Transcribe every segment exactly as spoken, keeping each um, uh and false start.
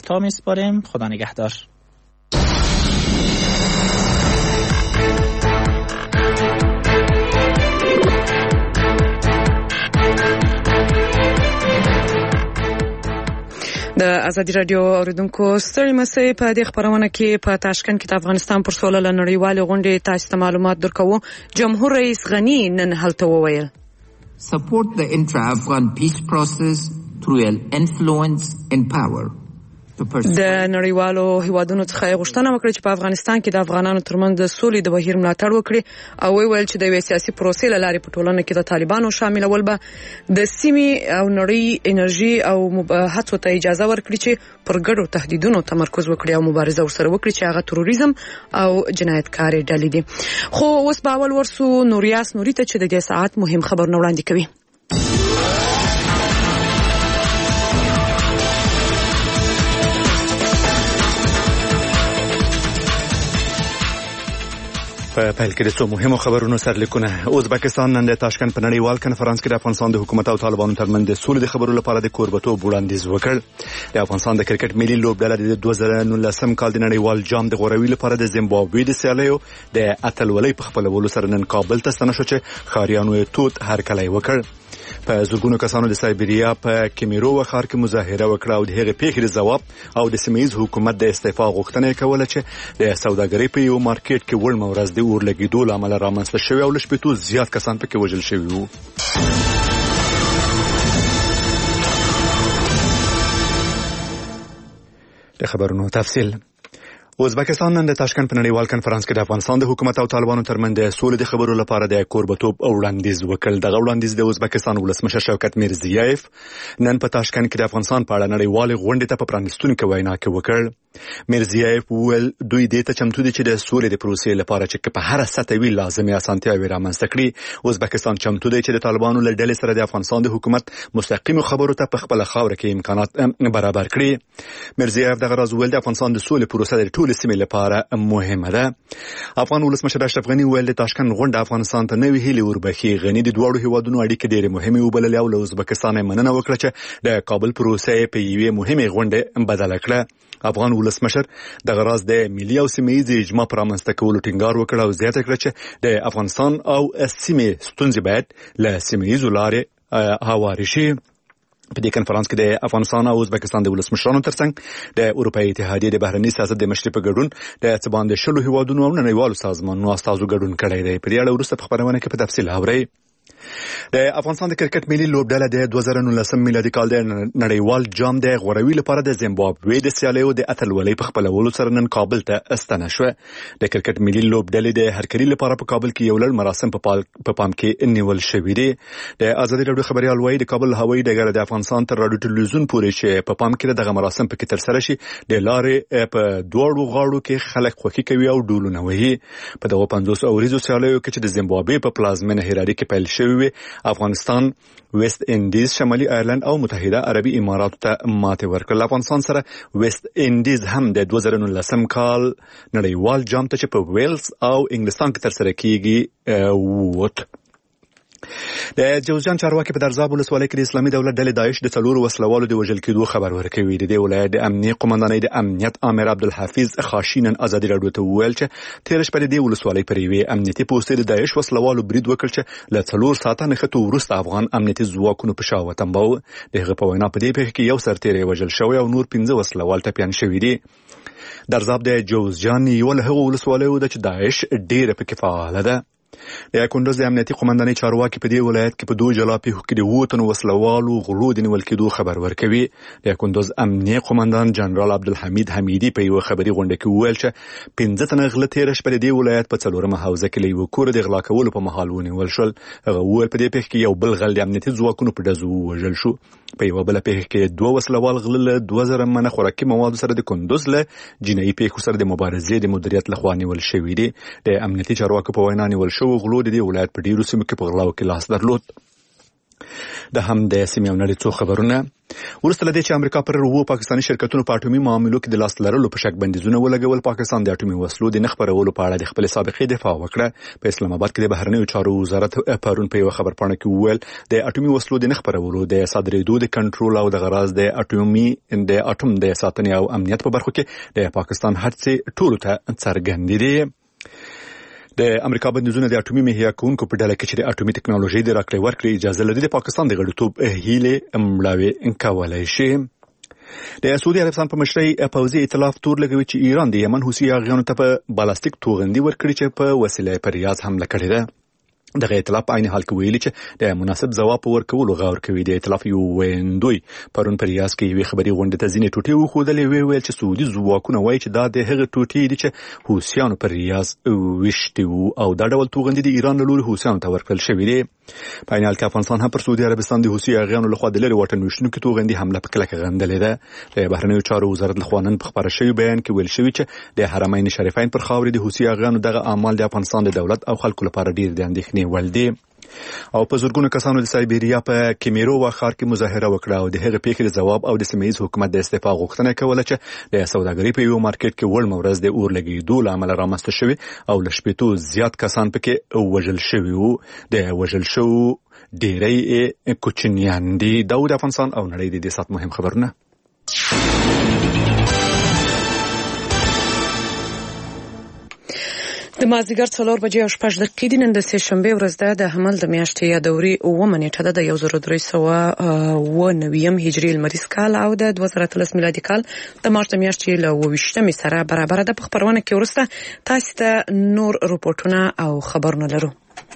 تا میسپاریم. خدا نگهدار. د ازادي رادیو اوریدونکو ستړي مسئ په دې خبرونه کې په تاشکند کې د افغانستان پر سوله لنړیوالې غونډې تاسو ته معلومات درکوو. جمهور رئیس غنی نن هلته وویل support the intra-Afghan peace process through an influence and power. د نړیوالو هیوادونو څخه غوښتنه وکړه چې په افغانستان کې د افغانانو ترمنځ د سولې د بهیر ملاتړ وکړي او ویل چې د یوې سیاسي پروسې له لارې په ټولنه کې د طالبانو شاملول به د سیمې او نړۍ انرژي او هڅو ته اجازه ورکړي چې پر ګډو تهدیدونو تمرکز وکړي او مبارزه ورسره وکړي چې هغه تروریزم او جنایتکاري ډلې دي. خو اوس به اول ورسو نوریاس نوري ته چې د دې ساعت مهم خبرونه وړاندې کوي. په پیل کې د څو مهمو خبرونو سرلیکونه. ازبکستان نن د تاشکند په نړیوال کنفرانس کې د افغانستان د حکومت او طالبانو ترمنځ د سولې د خبرو لپاره د کوربتوب وړاندیز وکړ. د افغانستان د کرکټ ملي لوبډله د دوه زره نولسم کال د نړیوال جام د غوروي لپاره د زیمبابوې د سیالیو د اتلولۍ په خپلولو سره نن کابل ته ستنه شو چې ښاریانو یې توت هرکلی وکړ. په زرګونو کسانو د سایبریا په کیمیرو ښار کې مظاهره وکړه او د هغې پیښې د ځواب او د سیمه‌ییز حکومت د استعفا غوښتنه یې کوله چې د سوداګرۍ په یو مارکیټ کې وړمه ورځ د اور لګېدو له امله رامنځته شوی او له شپېتو زیات کسان پکې وژل شوي وو. د خبرونو تفصیل. ازبکستان نن د تاشکند په نړیوال کنفرانس کې د افغانستان د حکومت او طالبانو ترمنځ د سولې د خبرو لپاره د کوربتوب وړاندیز وکړ. دغه وړاندیز د ازبکستان ولسمشر شوکت میرزیایف نن په تاشکند کې د افغانستان په اړه نړیوال غونډې ته په پرانیستونکې وینا کې وکړ. میرزیایف وویل دوی دې ته چمتو دي چې د سولې د پروسې لپاره چې په هر سطح وی لازمي اسانتیاوې رامنځته کړي. ازبکستان چمتو دی چې د طالبانو له ډلې سره د افغانستان د حکومت مستقیم خبرو ته په خپل خاوره کې امکانات برابر کړي. میرزیایف دغه راز ویل د افغانستان د سولې پروسه د ټول سیمې لپاره مهمه ده. افغان ولسمشر اشرف غنی ویل د تاشکند غونډه افغانستان ته نوې هیلې وربخي. غنی د دواړو هیوادونو اړیکې ډېرې مهمې وبللې او له ازبکستان مننه وکړه چې د کابل پروسه په یوې مهمه غونډه بدله کړه. افغان ولسمشر دغه راز د ملي او سیمه‌ییز اجماع پر رامنځته کولو ټینګار وکړ او زیاته کړه چې د افغانستان او سیمې ستونزې باید له سیمه‌ییزو لارې هوارې شي. په دې کنفرانس کې د افغانستان او ازبکستان د ولسمشرانو ترڅنګ د اروپایي اتحادیې د بهرني سیاست د مشري په ګډون د څه باندې شلو هیوادونو او نړیوالو سازمانونو استازو ګډون کړی دی. په دې اړه وروسته په خبرونه کې په تفصیل اورئ. د افغانستان د کرکټ ملي لوبډله د دوه زره نولسم میلادي کال د نړیوال جام د غوروي لپاره د زیمبابوې د سیالیو د اتلولۍ په خپلولو سره نن کابل ته ستنه شوه. د کرکټ ملي لوبډلې د هرکلي لپاره په کابل کې یو لړ مراسم په پام کې نیول شوي دي. د ازادي راډیو خبريال وایي د کابل هوایي ډګر د افغانستان تر راډیو ټلویزیون پورې چې په پام کې دغه مراسم پکې ترسره شي د لارې په دوړو غاړو کې خلک خوښي کوي او ډولونه وهي. په دغه پنځوس اوریزو سیالیو کې چې د زیمبابوې په پلازمینه هراري کې پیل شوی وي افغانستان ویست اندیز شمالي ایرلند او متحده عربي اماراتو ته ماتې ورکړه. افغانستان سره ویست اندیز هم د دوه زره نولسم کال نړیوال جام ته چې په ویلز او انګلستان کې ترسره کیږي ووت. د جوزجان چارواکي په درزاب ولسوالۍ کې د اسلامي دولت ډلې داعش د څلورو وسلوالو د وژل کېدو خبر ورکوي. د دې ولایت د امنیه قومندانۍ د امنیت امیر عبدالحفیظ خاشینن ازادي راډیو ته وویل چې تېره شپه د دې ولسوالۍ پر یوې امنیتي پوستې د داعش وسلوالو برید وکړ چې له څلور ساعته نښتو وروسته افغان امنیتي ځواکونو په شا وتمباوه. د هغه په وینا په دې پیښه کې یو سرتېری وژل شوی او نور پنځه وسلوال ټپیان شوي دي. درزاب د جوزجان یوه له هغو ولسوالیو ده چې داعش ډېره پکې فعاله ده. د کندوز د امنیتي قومندانۍ چارواکي په دې ولایت کې په دوه جلا پیښو کې د اووه تنو وسلوالو غلو د نیول کېدو خبر ورکوي. د کندوز امنیه قومندان جنرال عبدالحمید حمیدي په یوه خبري غونډه کې وویل چې پنځه تنه غله تېره شپه د دې ولایت په څلورمه حوزه کې له یوه کوره د غلا کولو په مهال ونیول شول. هغه وویل په دې پیښه کې یو بل غل د امنیتي ځواکونو په ډزو ووژل شو. په یوه بله پیښه کې دوه وسلوال غله له دوه زره منه خوراکي موادو سره د کندوز له جنایي پیښو سره د مبارزې د مدیریت لخوا نیول شوي دي. د امنیتي چارواکو په وینا نیول شوو غلو د دې ولایت په ډیرو سیمو کې په غلاو کې لاس درلود. د هم د سیمې او نړۍ څو خبرونه. ورسته لدې چې امریکا پر وو پاکستاني شرکتونو په اټومي معاملو کې د لاس لرلو په شک بندیزونه ولګول، پاکستان د اټومي وسلو د نه خپرولو په اړه د خپل سابقې دفاع وکړه. په اسلام آباد کې د بهرنیو چارو وزارت پرون په یو خبرپاڼه کې وویل د اټومي وسلو د نه خپرولو د صادرېدو د کنټرول او د غراض د اټومي د اټوم د ساتنې او امنیت په برخو کې د پاکستان هڅې ټولو ته څرګندې دي. د امریکا بندیزونه د اټومي مهیا کوونکو په ډله کې چې د اټومي ټکنالوژي د راکړې ورکړې اجازه لري د پاکستان د غړیتوب هیله مړاوي کولای شي. د سعودي عربستان په مشرۍ پوځي ائتلاف تور لګوي چې ایران د یمن حوثي اغیانو ته په بالستیک توغندي ورکړي چې په وسیله پر ریاض حمله کړې ده. دغه ائتلاف په عین حال کې ویلي چې د مناسب ځواب ورکولو غور کوي. د ائتلاف یو ویندوی پرون پر ریاض کې یوې خبري غونډه ته ځینې ټوټې وښودلې، وی ویل چې سعودي ځواکونه وایي چې دا د هغه ټوټې دي چې حوثیانو پر ریاض وشتي وو او دا ډول توغندي د ایران له لوري حوثیانو ته ورکړل شوې دي. په عین حال کې افغانستان هم پر سعودي عربستان د حوثي اغیانو لخوا د لري واټن وشتونکو توغندي حمله په کلکه غندلې ده. د بهرنیو چارو وزارت لخوا نن په خبره شوی بیان کې ویل شوی چې د حرمین شریفین پر خاورې د حوثي اغیانو دغه اعمال د افغانستان د دولت او خلکو لپاره ډیر د اندېښنې وړ دي. او په زورګونو کسانو د سایبیریا په کیمیرو ښار کې مظاهره وکړه او د هغې پیښې د ځواب او د سیمه‌ییز حکومت د استعفا غوښتنه کوله چې د سوداګرۍ په یو مارکیټ کې وړ ورځ د اور لګېدو له امله رامنځته شوي او له شپېتو زیات کسان پکې وژل شوي وو. د وژل شوو ډېری کوچنیان دي. دا د افغانستان او نړۍ د دې ساعت مهم خبرونه. د مازدیګر څلور بجې او شپږ دقیقې دي. نن د سهشنبې ورځ ده. د حمل د میاشتې یا دوري اوومه نیټه ده د یو زر درې سوه اوه نوي هجري لمریز کال او د دوه زره اتلس میلادي کال د مارچ د میاشتې له اووه ویشتمې سره برابره ده. په خپرونه کې وروسته تاسو ته نور رپورټونه او خبرونه لرو.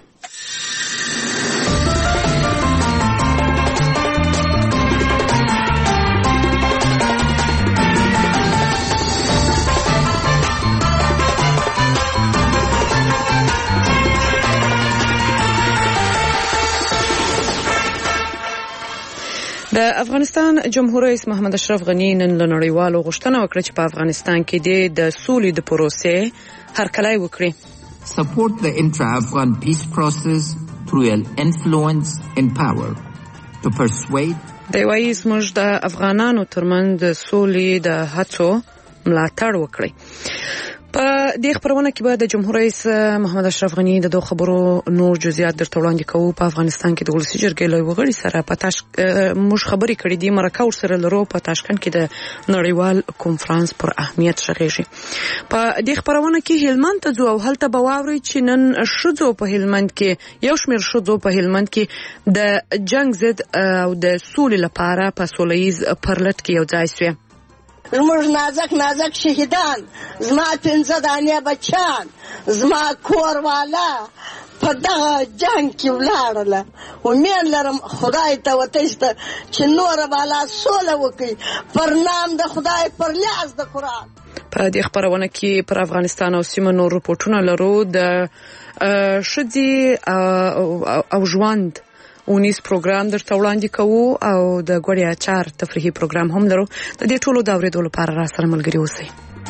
د افغانستان جمهور رئیس محمد اشرف غنی نن له نړیوالو غوښتنه وکړه چې په افغانستان کې د سولې د پروسې هرکلی وکړي. Support the intra-Afghan peace process through an influence in power to persuade. د وایي زموږ د افغانانو ترمنځ د سولې د هڅو ملاتړ وکړي. په دې خبرونه کې به د جمهور رئیس محمد اشرف غنی د دوه خبرو نور جزئیات درته وړاندې کوو. په افغانستان کې د ولسي جرګې له وغړي سره په تاش موږ خبرې کړې دي. مرکه ورسره لرو په تاشکند کې د نړیوال کنفرانس پر اهمیت شغېږي. په دې خبرونه کې هلمند ته ځو او هلته به واورئ چې نن ښځو په هلمند کې یو شمېر ښځو په هلمند کې د جنګ ضد او د سولې لپاره په سوله ییز پرلط کې یو ځای شوې. زموږ نازک نازک شهیدان، زما پنځه دانې بچیان، زما کور والا په دغه جنګ کې ولاړله. امید لرم خدای ته وتشته چې نوره بالا سوله وکړي پر نام د خدای پر لیاز د قرآن. په دې خبرونه کې پر افغانستان او سیمه نور رپورټونه لرو. د ښځې او ژوند اونیز پروګرام درته وړاندې کوو او د ګوړې اچار تفریحي پروګرام هم لرو. د دې ټولو د اورېدو لپاره را سره ملګري اوسئ.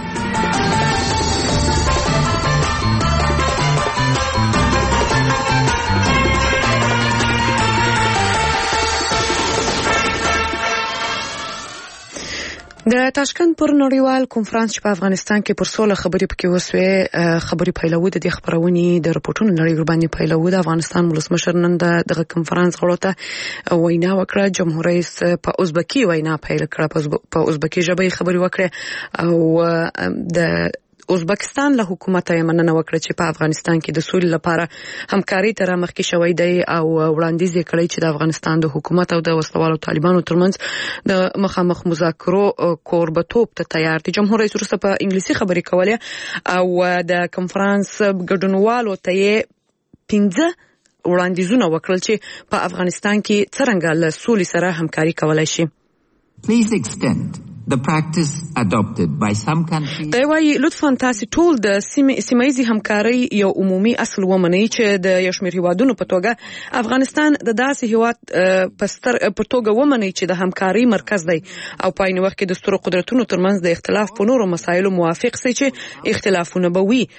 د تاشکند پر نړیوال کنفرانس چې په افغانستان کې پر سوله خبرې پکې وسوې خبرې پیلوي. د دې خبرونې د رپورټونو نړۍ باندې پیلوي. د افغانستان ولسمشر نن دغه کنفرانس غړو ته وینا وکړه. جمهور رئیس په ازبکی وینا پیل کړه. په ازبکی ژبه خبرې وکړه او د ازبکستان له حکومت یې مننه وکړه چې په افغانستان کې د سولې لپاره همکاري تر مخکې شوی دی او وړاندیز یې کړی چې د افغانستان د حکومت او د وسلوالو طالبانو ترمنځ د مخامخ مذاکرو کوربتوب ته تیار دي. جمهور رئیس وروسته په انګلیسي خبرې کولې او د کنفرانس ګډونوالو ته یې پنځه وړاندیزونه وکړل چې په افغانستان کې څرنګه له سولې سره همکاري کولای شي. Please extend the practice adopted by some countries. دا وايي لطفاً تاسو ټول د سیمه‌ییزې همکارۍ یو عمومي اصل ومنئ چې د یو شمېر هیوادونو په توګه افغانستان د داسې هیواد په ستر په توګه ومنئ چې د همکارۍ مرکز دی او په عین وخت کې د سترو قدرتونو ترمنځ د اختلاف په نورو مسایلو موافق سي چې اختلافونه به وي.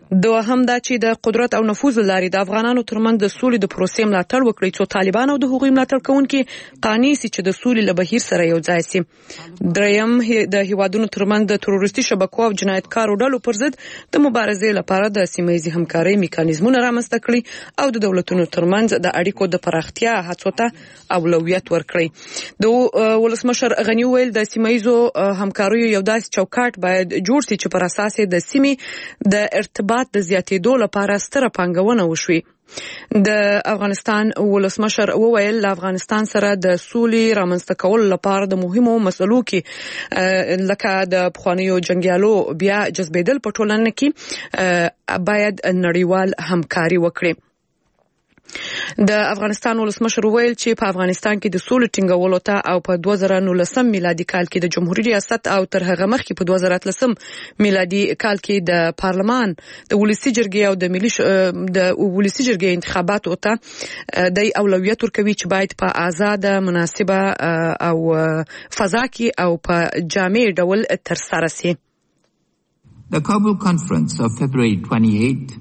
دوهم دا چې د قدرت او نفوذ لري د افغانانو ترمنځ د سولې د پروسې ملاتړ وکړي څو طالبان او د هغوی ملاتړ کوونکي قانع سي چې د سولې له بهیر سره یو ځای سي. دریم د هیوادونو ترمنځ د تروریستي شبکو او جنایتکارو ډلو پر ضد د مبارزې لپاره د سیمه ییزې همکارۍ میکانیزمونه رامنځته کړي او د دولتونو ترمنځ د اړیکو د پراختیا هڅو ته اولویت ورکړي. د ولسمشر غنی ویل د سیمه ییزو همکاریو یو داسې چوکاټ باید جوړ سي چې پر اساس د سیمې د ارتباط د زیاتېدو لپاره ستره پانګونه وشوي. د افغانستان ولسمشر وویل له افغانستان سره د سولې رامنځته کولو لپاره د مهمو مسلو کې لکه د پخوانیو جنګیالو بیا جذبېدل په ټولنه کې باید نړیوال همکاري وکړي. د افغانستان ولسمشر ویل چې په افغانستان کې د سولې ټینګولو ته او په دوه زره نولسم میلادي کال کې د جمهوریت ریاست او تر هغه مخکې په دوه زره اتلسم میلادي کال کې د پارلمان د ولسي جرګې او د ملي د ولسي جرګې انتخاباتو ته د اولویت ورکوي چې باید په آزاده مناسبه او فضا کې او په جامع ډول ترسره شي. The Kabul Conference of February twenty-eighth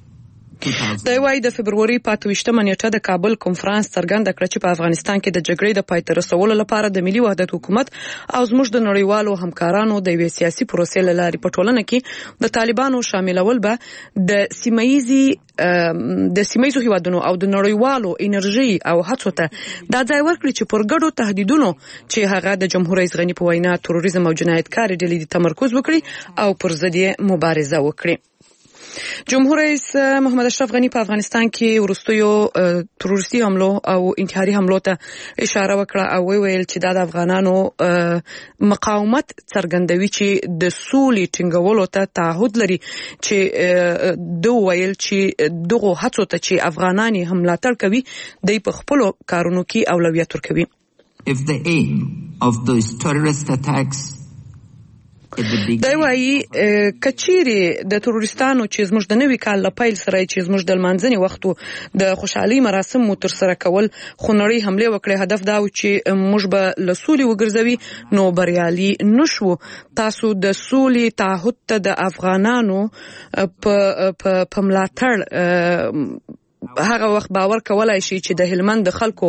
د وايي د فبرवरी په اته ویشتمه نیټه د کابل کنفرانس څرګنده کړه چې په افغانستان کې د جګړې د پای ته رسولو لپاره د ملي وحدت حکومت او زموږ د نړیوالو همکارانو د یوې سیاسي پروسې له لارې په ټولنه کې د طالبانو شاملول به د سیمه‌ییزي د سیمه‌ییزو هیوادونو او د نړیوالو انرژي او هڅو ته دا ځای ورکړي چې پر ګډو تهدیدونو چې هغه د جمهور رئیس غنی په وینا تروریزم او جنایتکاري ډلې تمرکز وکړي او پر ضد یې مبارزه وکړي. جمهور رئیس محمد اشرف غنی په افغانستان کې وروستیو تروریستي حملو او انتحاري حملو ته اشاره وکړه او ویل چې دا د افغانانو مقاومت څرګندوي چې د سولې ټینګولو ته تعهد لري چې دوی ویل چې دغه هڅو ته چې افغانان هم ملاتړ کوي د په خپل کارونو کې اولویت ورکوي. If the aim of those terrorist attacks دا وايي کچيري د تروریستانو چې زموږ د نوي کال لپاره سره چې زموږ د منځني وختو د خوشحالي مراسم مو تر سره کول خونړی حمله وکړي هدف دا و چې موږ به لسولي وګرځوي نو بریالي نشو. تاسو د سولي تعهد ته د افغانانو په په ملاتړ هغه وخت باور کولای شي چې د هلمند د خلکو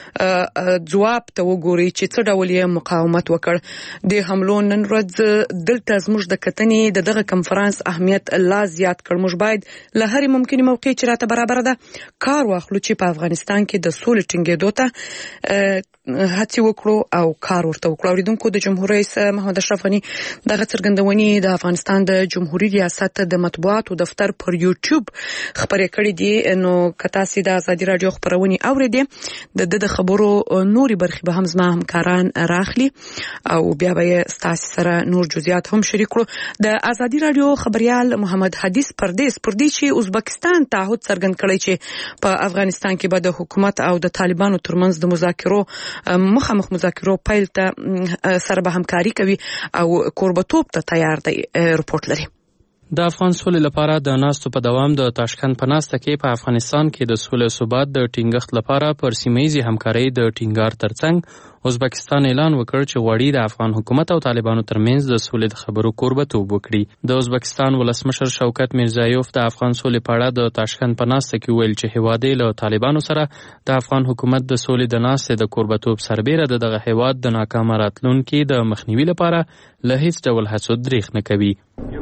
ځواب ته وګوري چې څه ډول یې مقاومت وکړ. د حملو نن ورځ دلته زموږ د کتنې د دغه کنفرانس اهمیت لا زیات کړ. موږ باید له هرې ممکنه موقع چې راته برابر ده کار واخلو چې په افغانستان کې د سولې ټینګېدو ته هڅه وکړو او کار ورته وکړو. اوریدونکو د جمهور رئیس محمد اشرف غنی دغه څرګندونې د افغانستان د جمهوریت ریاست د مطبوعاتو دفتر پر یوټیوب خبرې کړې دي. نو کتا سي د ازادي رادیو خبرونه اوریدې د د خبرو نوري برخې به هم زما همکاران راخلي او بیا به ستاسو سره نور جزئیات هم شریک کړو. د ازادي رادیو خبريال محمد حدیث پردیس پردی چې ازبکستان تعهد څرګند کړی چې په افغانستان کې به د حکومت او د طالبانو ترمنځ د مذاکرو مخامخ مذاکرو پیل ته سره به همکاري کوي او کوربتوب ته تیار دی. رپورت لري. د افغان سولې لپاره د ناستو په دوام د تاشکند په ناسته کې په افغانستان کې د سولې او ثبات د ټینګښت لپاره پر سیمه‌ییزې همکارۍ د ټینګار ترڅنګ ازبکستان اعلان وکړ چې غواړي د افغان حکومت او طالبانو ترمنځ د سولې د خبرو کوربتوب وکړي. د ازبکستان ولسمشر شوکت میرزایوف د افغان سولې په اړه د تاشکند په ناسته کې ویل چې هیواد یې له طالبانو سره د افغان حکومت د سولې د ناستې د کوربتوب سربیره د دغه هیواد د ناکامه راتلونکي د مخنیوي لپاره له هیڅ ډول هڅو دریغ نه کوي.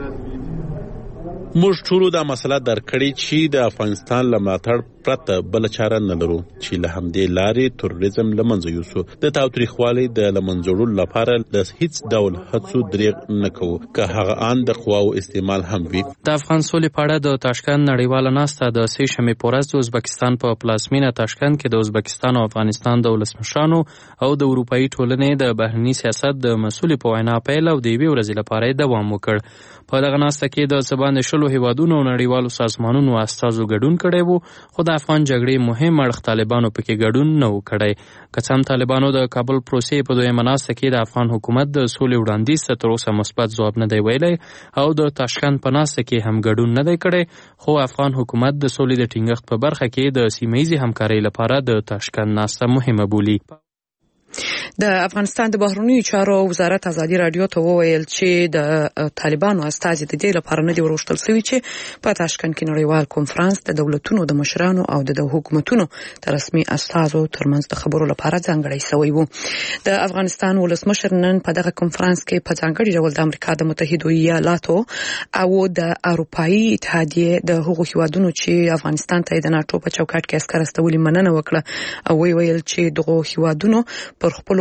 موږ ټول دا مسله درکړې چې د افغانستان له ملاتړ پرته بل چاره نه لرو چې له همدې لارې تروریزم له منځه یوسو. د تاوتریخوالي د له منځه وړلو لپاره د هیڅ ډول هڅو دریغ نه کوو که هغه ان د قواو استعمال هم وي. د افغان سولې په اړه د تاشکند نړیواله ناسته د سې شنبې په ورځ د ازبکستان په پلازمینه تاشکند کې د ازبکستان او افغانستان د ولسمشرانو او د اروپאי ټولنې د بهرني سیاست د مسؤل په وینا پیل او د یوې ورځې لپاره دوام وکړ. په دغه ناسته کې د سبان شلو هیوادونو او نړیوالو سازمانونو استازو ګډون کړی وو خو د افغان جګړې مهم اړخ طالبانو پکې ګډون نه وکړي. که څه هم طالبانو د کابل پروسې په دویمه ناسته کې د افغان حکومت د سولې وړاندیز ته تر اوسه مثبت ځواب نه دی ویلی او د تاشکند په ناسته کې هم ګډون نه دی کړی خو افغان حکومت د سولې د ټینګښت په برخه کې د سیمه‌ییزې همکارۍ لپاره د تاشکند ناسته مهمه بولي. د افغانستان د بهرنیو چارو وزارت ازادي رادیو ته وویل چې د طالبانو استازي د دې لپاره نه دی وروشتل شوی چې په تاشکند کې نړیوال کنفرانس د دولتونو د مشرانو او د حکومتونو د رسمي استازو ترمنځ د خبرو لپاره ځانګړی شوی وو. د افغانستان ولسمشر نن په دغه کنفرانس کې په ځانګړي ډول د امریکا د متحده ایالاتو او د اروپאי اتحادیې د هغو هیوادونو چې افغانستان ته د ناتو په چوکاټ کې عسكر استولي مننه وکړه او وی ویل چې دغه هیوادونو پر خپل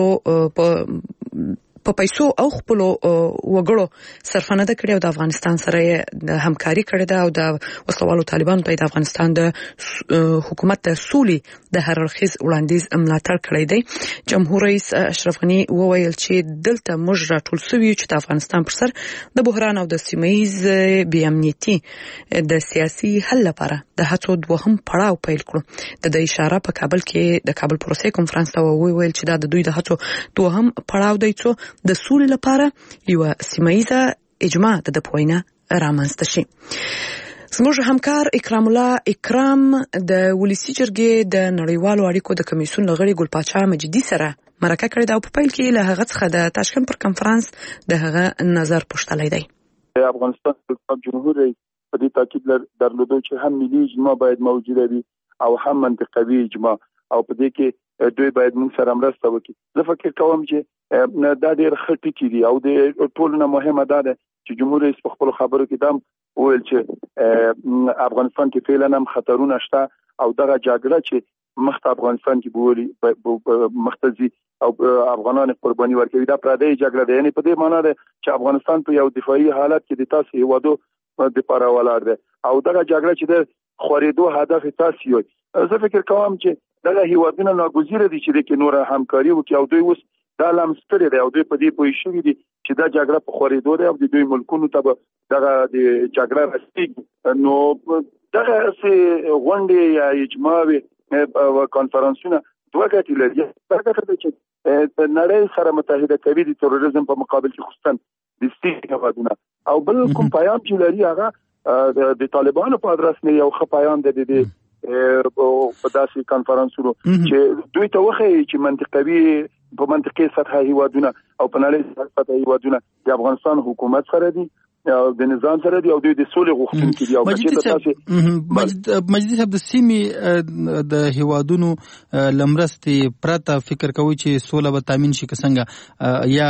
په پیسو او خپل وګړو صرفنه ده کړې او د افغانستان سره د همکاري کړې ده او د وسلوالو طالبانو ته د افغانستان د حکومت د سولې د هر اړخیز وړاندیز ملاتړ کړی دی. جمهور رئیس اشرف غنی وویل چې دلته موږ راټول شوي چې د افغانستان پر سر د بحران او د سیمه‌ییز بې امنیتي د سیاسي حل لپاره د هڅو دوهم پړاو پیل کړو. د دې اشاره په کابل کې د کابل پروسې کنفرانس ته وویل چې دا د دوی د هڅو دوهم پړاو دی چې د سولې لپاره یو سیمه‌ییزه اجماع د پوینه رامنځته شي. زموږ همکار اکرام الله اکرام د ولسی جرګې د نړیوالو اړیکو د کمیسیون لغړی ګل پاچا مجدي سره مرکه کړې ده او په پیل کې له هغه څخه د تاشکند پر کنفرانس د هغه نظر پوښتلی دی. افغانستان د جمهور رئیس په دې تاکید درلودو چې هم ملي اجماع باید موجود وي او هم منطقوي اجماع او په دې کې دوی باید موږ سره مرسته وکړي. زه فکر کوم چې دا ډېر ښه ټکی دی او د ټولو نه مهمه دا ده چې جمهور رئیس په خپل خبرو کې دا ویل چې افغانستان کې فعلا هم خطرونه شته او دغه جګړه چې مخته افغانستان کې بولي مختزي او افغانان قرباني ورکوي دا پردی جګړه ده. یعنی په دې معنی ده چې افغانستان په یو دفاعي حالت کې د تاسو هیوادو د لپاره ولاړ ده او دغه جګړه چې د خورېدو هدف تاسو یو. زه فکر کوم چې دغه هیوادونه ناګزیره دي چې د نور همکاري وکړي او دوی اوس دا لمستړي دي او دوی په دې پوه شوي دي چې دا جګړه په خورېدو ده او د دوی ملکونو ته دغه د جګړه رسېږي. نو دغه غونډې یا اجماع کنفرانسونه دوه ګټې لري. دا ګټه ده چې په نړۍ سره متحده کوي د تروریزم په مقابل کې خصوصا د سیمې هیوادونه او بل کوم پیام چې لري هغه د طالبانو په ادرس نه یو ښه پیام دی د په داسې کنفرانسونو چې دوی ته وښیي چې منطقوي په منطقي سطحه هیوادونه او په نړۍ سطحه هیوادونه د افغانستان حکومت سره دي د نظام سره دی او دوی د سولې غوښتونکي دي او چې مجلس صاحب د سیمې د هیوادونو لمرستې پرته فکر کوي چې سوله به تامین شي که څنګه یا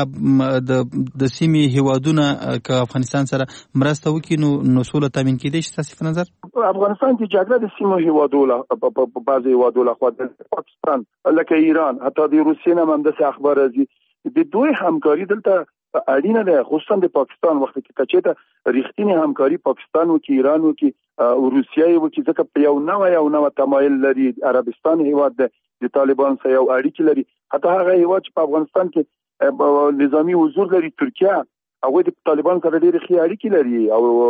د سیمې هیوادونه که افغانستان سره مرسته وکړي نو سوله تامین کېدای شي تاسو په نظر؟ افغانستان کې جګړه د سیمې هیوادو په بعضې هیوادو لخوا د پاکستان لکه ایران حتی د روسیې نه هم داسې اخبار راځي د دوی همکاري دلته اړینه ده خصوصا د پاکستان وخت کې کچېته رښتینی همکاري پاکستان وکي ایران وکي او روسیه وکي ځکه په یو نوې یو نوې تمایل لري. عربستان هیواد د طالبان سره یو اړیکې لري حتی هغه هیواد چې په افغانستان کې نظامی حضور لري ترکیه هغه د طالبان سره ډېرې ښې اړیکې لري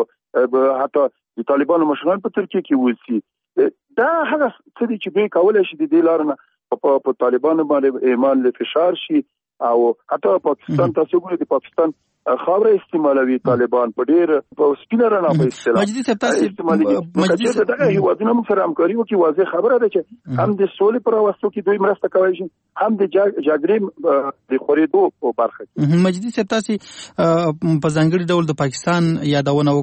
او حتی د طالبانو مشران په ترکیه کې اوسي. دا هغه څه دي چې دوی کولی شي د دې لارې نه په طالبانو باندې ایمان له فشار شي او حتی پاکستان تاسو ګورئ د پاکستان خاوره استعمالوي طالبان په ډېر په سپینه رڼا په استعمال مجلس صاحب تاسو مجلس دغه هیوادونه موږ سره همکاري وکړي واضح خبره ده چې هم د سولې پر واسطه کې دوی مرسته کوي شي هم د جګړې د خورېدو په برخه کې. مجلس صاحب تاسو په ځانګړي ډول د پاکستان یادونه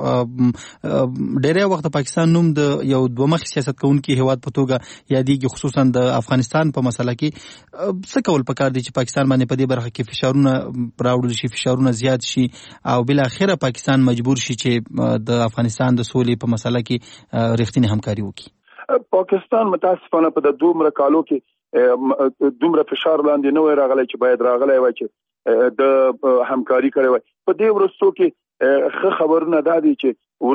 وکړه ډېر وخت پاکستان نوم د یو دوه مخ سیاست کوونکی هیواد په توګه یادېږي خصوصا د افغانستان په مسله کې څه کول پکار دي چې پاکستان باندې په دې برخه کې فشارونه راوړل شي فشارونه زیات شي او بل اخره پاکستان مجبور شي چې د افغانستان د سولې په مسله کې رښتینی همکاري وکړي؟ پاکستان متاسفانه په د دومره کالو کې دومره فشار لاندې نه وای راغلی چې باید راغلی وای چې د همکاري کړی وای. په دې ورستو کې ښه خبرونه دا دي چې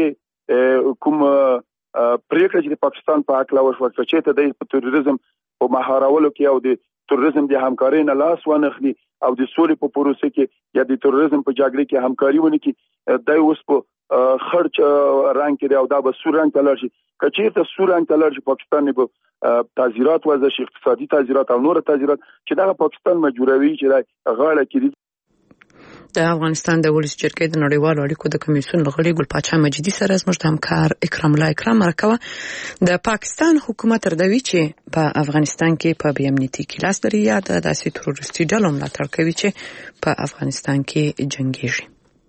ورسته کوم پریکړه چې د پاکستان په حق لا وشوه چې ته د تروریزم په مهارولو کې او د تروریزم د همکارۍ نه لاس وانخلي او د سولې په پروسه کې یا د تروریزم په جګړه کې همکاري ونه کړي دا اوس په خرچ رنګ کې دی او دا به سور رنګ ته لاړ شي. که چېرته سور رنګ ته لاړ شي پاکستان به تعزیرات وضع شي اقتصادي تعزیرات او نور تعزیرات چې دغه پاکستان مجبوروي چې دا غاړه کړي. د افغانستان د ولس جرګې د نړیوالو اړیکو د کمیسیون غړي ګل پاچا مجیدي سره زموږ د همکار اکرام الله اکرام مرکه د پاکستان حکومت تردوي چې په افغانستان کې په بې امنیتي کې لاس لري یا د داسې تروریستي ډلو ملاتړ کوي چې په افغانستان کې جنګیږي.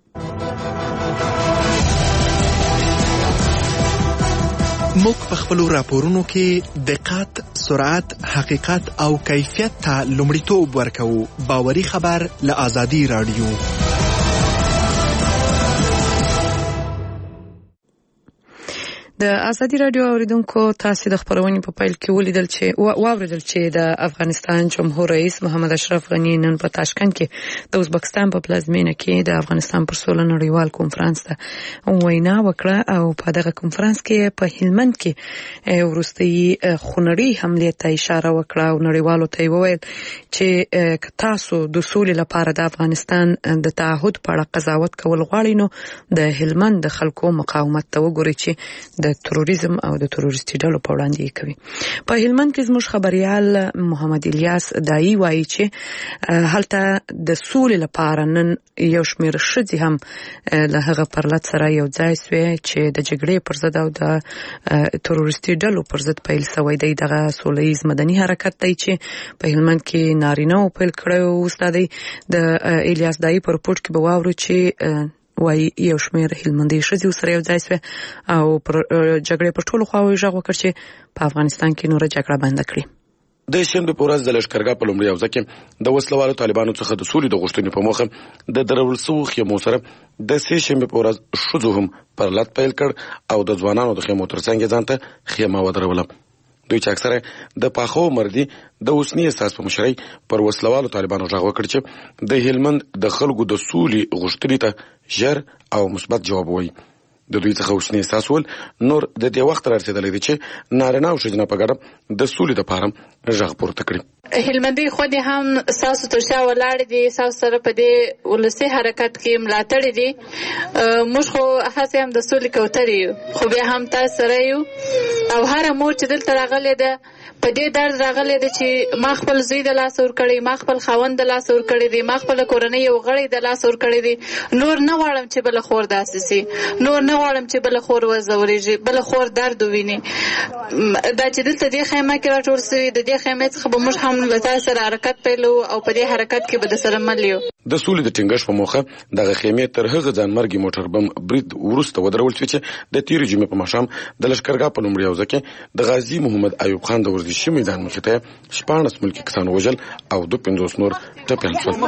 موږ په خپلو راپورونو کې دقت، سرعت، حقیقت او کیفیت ته لومړیتوب ورکوو. باوري خبر له آزادي رادیو. د آزادي رادیو اوریدونکو تاسو د خبرونې په پیل کې ولیدل چې واوریدل چې د افغانستان جمهور رئیس محمد اشرف غنی نن په تاشکند کې د ازبکستان په پلازمینه کې د افغانستان پر سوله نړیوال کنفرانس ته وینا وکړه او په دغه کنفرانس کې په هلمند کې وروستي خونړي حمله ته اشاره وکړه او نړیوالو ته وویل چې تاسو د سولې لپاره د افغانستان د تعهد په اړه قضاوت کول غواړئ نو د هلمند د خلکو مقاومت ته وګورئ چې د تروریزم او د تروریستي ډلو په وړاندې کوي. په هلمند کې زموږ خبريال محمد الیاس دایي وایي چې هلته د سولې لپاره نن یو شمېر ښځې هم له هغه پرلط سره یو ځای سوې چې د جګړې پر ضد او د تروریستي ډلو پر ضد پیل شوی دی. دغه سولهییز مدني حرکت دی چې په هلمند کې نارینه او پیل کړی. استاد د الیاس دایي په رپورټ کې به واورو چې وای یو شمېر هلمندي ښځې سره یو ځای سوې او پر جګړې پر ټولو خواوو غږ وکړ چې په افغانستان کې نوره جګړه بنده کړي. د شنبه په ورځ د لښکرګاه په لومړي حوزه کې د وسلوالو طالبانو څخه د سولې د غوښتنې په موخه د درول شوو خیمو سره د سې شنبه په ورځ ښځو هم پر لات پیل کړ او د ځوانانو د خیمو ترڅنګ ځان ته خیمه ودروله. دوی چې اکثره د پاخو مردي د اوسنی اساس په مشرۍ پر وسلوالو طالبانو غږ وکړ چې د هلمند د خلکو د سولې غوښتنې ته ژر او مثبت جواب وایي. د دوی څخه اوسنی اساس ول نور د دې وخت رارسېدلی دی چې نارینه او ښځینه په ګډه د سولې لپاره غږ پورته کړي. هلمندي خو دې هم ساسو تر شا ولاړ دي، ساسو سره په دې ولسي حرکت کې ملاتړ دي. موږ خو هڅه هم د سولې کوترې یو، خو بیا هم تاسو سره یو او هر مور چې دلته راغلې ده په دې درد راغلې ده چې ما خپل زوی د لاس ور کړی، ما خپل خاوند د لاس ور کړی دی، ما خپل کورنۍ یو غړی د لاس ور کړی دی. نور نه غواړم چې بل خور داسې سي، نور نه غواړم چې بل خور وزوريږي، بل خور درد وویني. دا چې دلته دې خیمه کې راټول سوي د دې خیمه څخه به موږ هم له تاسو سره حرکت پیلو او په دې حرکت کې به د سره مل یو. د سولې د ټینګښت په موخه دغه خیمې تر هغه ځانمرګي موټر بم برید وروسته ودرول شوې چې د تیرې جمعې په ماښام د لښکرګاه په لومړي حوزه کې د غازي محمد ایوب خان د ورزشي میدان مخې ته شپاړس ملکي کسان وژل او دوه پنځوس نور ټپیان شول.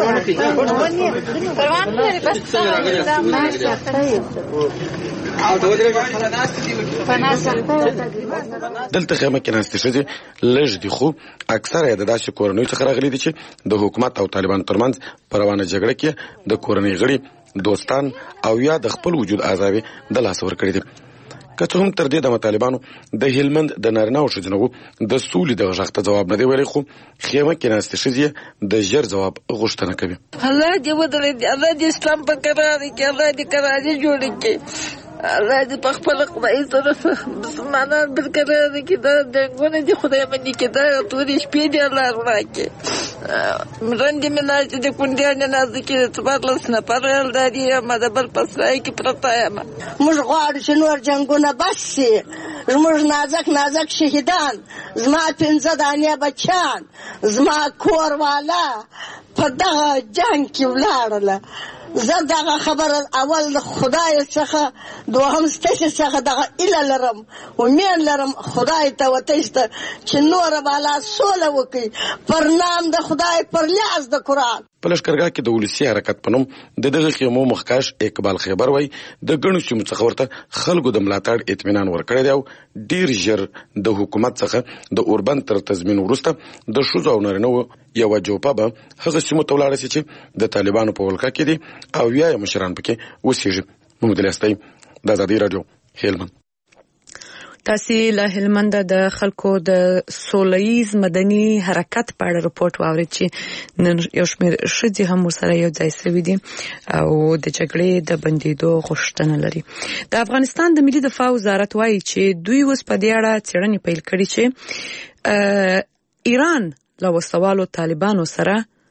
دلته خیمه کې ناستې ښځې لږ دي خو اکثره یې د داسې کورنیو څخه راغلي دي چې د حکومت او طالبانو ترمنځ په روانه جګړه کې د کورنۍ غړي، دوستان او یا د خپل وجود اعضاء د لاس ورکړي دي. که څه هم تر دې دمه طالبانو د هلمند د نارینه او ښځینه د سولې د غږ ته ځواب نه دی ویلی، خو خیمه کې ناستې ښځې د ژر ځواب غوښتنه کوي. الله دې ودرېږي، الله دې اسلام په کرار کړي، الله دې کراري جوړ کړي، الله دې په خپل خدای سره مسلمانان برقرار کړي. دا جنګونه دې خدای باندې کړي، دا تورې شپې دې الله رڼا کړي. مرندې مې ناستې د کونډیانې نازې کې څوارلس نفره یلداري یم، د بل په سرای کې پرته یم. موږ غواړو چې نور جنګونه بس سي. زموږ نازک نازک شهیدان، زما پنځه دانې بچیان، زما کور والا په دغه جنګ کې ولاړله. زه دغه خبره اول د خدای څخه، دوهم ستاسو څخه دغه ایله لرم، امید لرم خدای ته وتښته چې نور بالا سوله وکړي پر نام د خدای، پر لیاز د قرآن. په لښکرګاه کې د ولسي حرکت په نوم د دغه خیمو مخکښ اقبال خیبر وایي د ګڼو سیمو څخه ورته خلکو د ملاتړ اطمینان ورکړی دی او ډیر ژر د حکومت څخه د اوربند تر تضمین وروسته د ښځو او نارینهو یوه جوپه به هغه سیمو ته ولاړه سي چې د طالبانو په ولکه کې دي او یا یې مشران پکې اوسېږي. محمد الیاس دایي، د آزادي راډیو، هلمند. تاسو له هلمند د خلکو د سولهییز مدني حرکت په اړه رپورټ واورئ چې نن یو شمېر ښځې هم ورسره یو ځای سوي دي او د جګړې د بندېدو غوښتنه لري. د افغانستان د ملي دفاع وزارت وایي چې دوی اوس په دې اړه څېړنې پیل کړي چې ایران له وسوالو طالبانو سره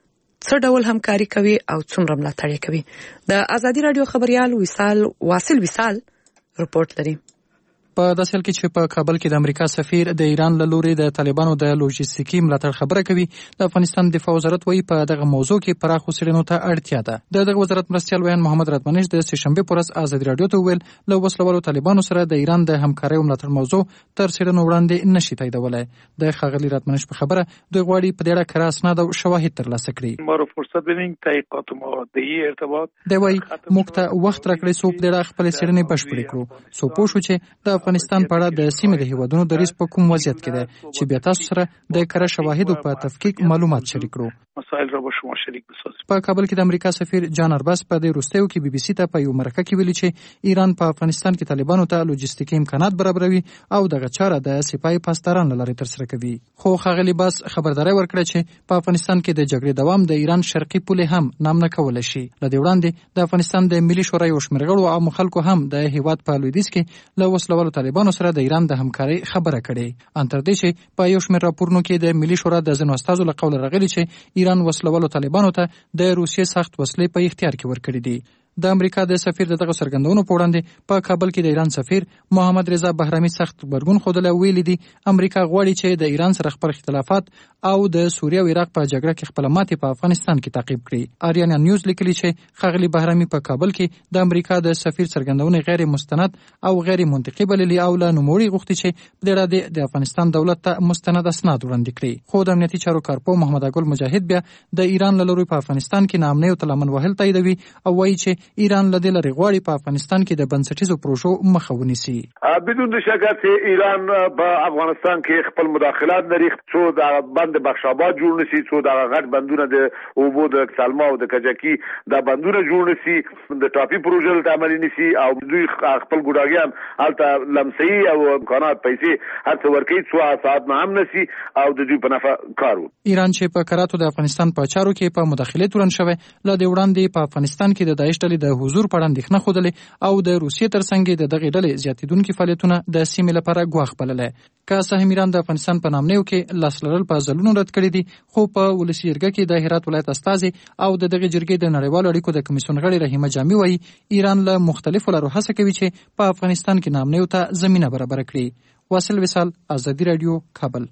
څه ډول همکاري کوي او څومره ملاتړ کوي. د ازادي رادیو خبريال وصال واصل وصال رپورټ لري. په داسې حال کې چې په کابل کې د امریکا سفیر د ایران له لوري د طالبانو د لوجستیکي ملاتړ خبره کوي، د افغانستان دفاع وزارت وایي په دغه موضوع کې پراخو څېړنو ته اړتیا ده. د دغه وزارت مرستیال ویان محمد راتمنش د سه شنبه پر ورځ ازادي رادیو ته ویل له وسلوالو طالبانو سره د ایران د همکارۍ او ملاتړ موضوع تر څېړنو وړاندې نشي تاییدولای. د ښاغلي راتمنش په خبره دوی غواړي په دې اړه کره اسناد او شواهد ترلاسه کړي. ما رو فرصت بدین تحقیقات ماده‌ای ارتباط دی وایي موږ ته وخت راکړئ څو په دې اړه خپل څېړنې بشپړې کړو، څو پوه شو چې د افغانستان په اړه د سیمې د هیوادونو د ریس په کوم وضعیت کې ده چې بیا تاسو سره د کره شواهدو په تفکیک معلومات شریک کړو. مسائل را با شما شریک بسازیم. په کابل کې د امریکا سفیر جان ارباس په دې وروستیو کې بي بي سي ته په یو مرکه کې ویلي چې ایران په افغانستان کې طالبانو ته لوجستیکي امکانات برابروي او دغه چاره د سپای پاسداران لارې ترسره کوي. خو ښاغلي باس خبرداري ورکړه چې په افغانستان کې د جګړې دوام د ایران شرقي پولې هم نامنه کول شي. لدې وړاندې د افغانستان د ملي شورا یو شمېر غړو او مخالکو هم د هیواد په لویدیځ کې له وسلوالو طالبانو سره د ایران د همکارۍ خبره کړې. ان تر دې چې په یو شمېر راپورونو کې د ملي شورا د ځینو استازو له قوله راغلي چې ایران وسلوالو طالبانو ته د روسیې سخت وسلې په اختیار کې ورکړي دي. د امریکا د سفیر دغه څرګندونو په وړاندې په کابل کې د ایران سفیر محمد رضا بهرامي سخت غبرګون ښودلی، ویلي دي امریکا غواړي چې د ایران سره خپل اختلافات او د سوریه او عراق په جګړه کې خپل ماتې په افغانستان کې تعقیب کړي. آریانا نیوز لیکلي چې ښاغلي بهرامي په کابل کې د امریکا د سفیر څرګندونې غیر مستند او غیر منطقي بللي او له نوموړي غوښتي چې په دې اړه د افغانستان دولت ته مستند اسناد وړاندې کړي. خو د امنیتي چارو کارپو محمد اګل مجاهد بیا د ایران له لوري په افغانستان کې ناامنۍ او تلامن وهل تاییدوي او وایي چې ایران له دې غواړي په افغانستان کې د بنسټیزو پروژو مخه ونیسي. بدون شک چې ایران په افغانستان کې خپل مداخلات لري، څو د بند بخشاباد جوړ نشي، څو د غټ بندونه د اوبو د سلما او د کجکی د بندونه جوړ نشي، د ټاپي پروژې ته عملي نشي او دوی خپل ګډاګیان الته لمسي او امکانات پیسې هر څو ورکي څو ساعت نه هم نشي او د دوی په نفع کارو. ایران چې په کراتو د افغانستان په چارو کې په مداخله تورن شوی، ل دې وړاندې په افغانستان کې د داعش ډلې د حضور په اندېښنه خوده او د روسیې ترڅنګ د دغه ډلې زیاتیدونکو فعالیتونه د سیمې لپاره ګواښ بللی. که سهم ایران د افغانستان په نامنیو کې لاس لرل په ځلونو رد کړي دي، خو په ولسي جرګه کې د هرات ولایت استازي او د دغه جرګې د نړیوالو اړیکو د کمیسیون غړي رحیمه جامي وایي ایران له مختلفو لارو هڅه کوي چې په افغانستان کې نامنیو ته زمينه برابر کړي. واصل وصال، ازادي رادیو، کابل.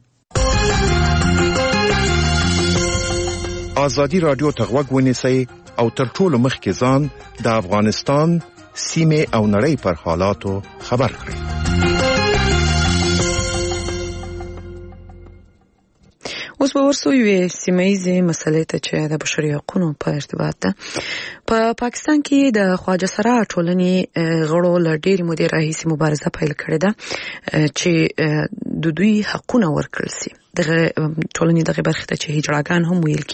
ازادي رادیو ته غوږ ونیسئ او تر ټولو مخکې ځان د افغانستان سیمې او نړۍ پر حالاتو خبر کړئ. اوس به ورسو یوې سیمه‌یزې مسلې ته چې د بشري حقوقو په ارتباط ده. په پاکستان کې د خواجه سرا ټولنې غړو له ډېرې مودې راهیسې مبارزه پیل کړې ده چې د دوی حقونه ورکړل شي. دغه ټولنې دغه برخه ته چې هجراګان هم ویل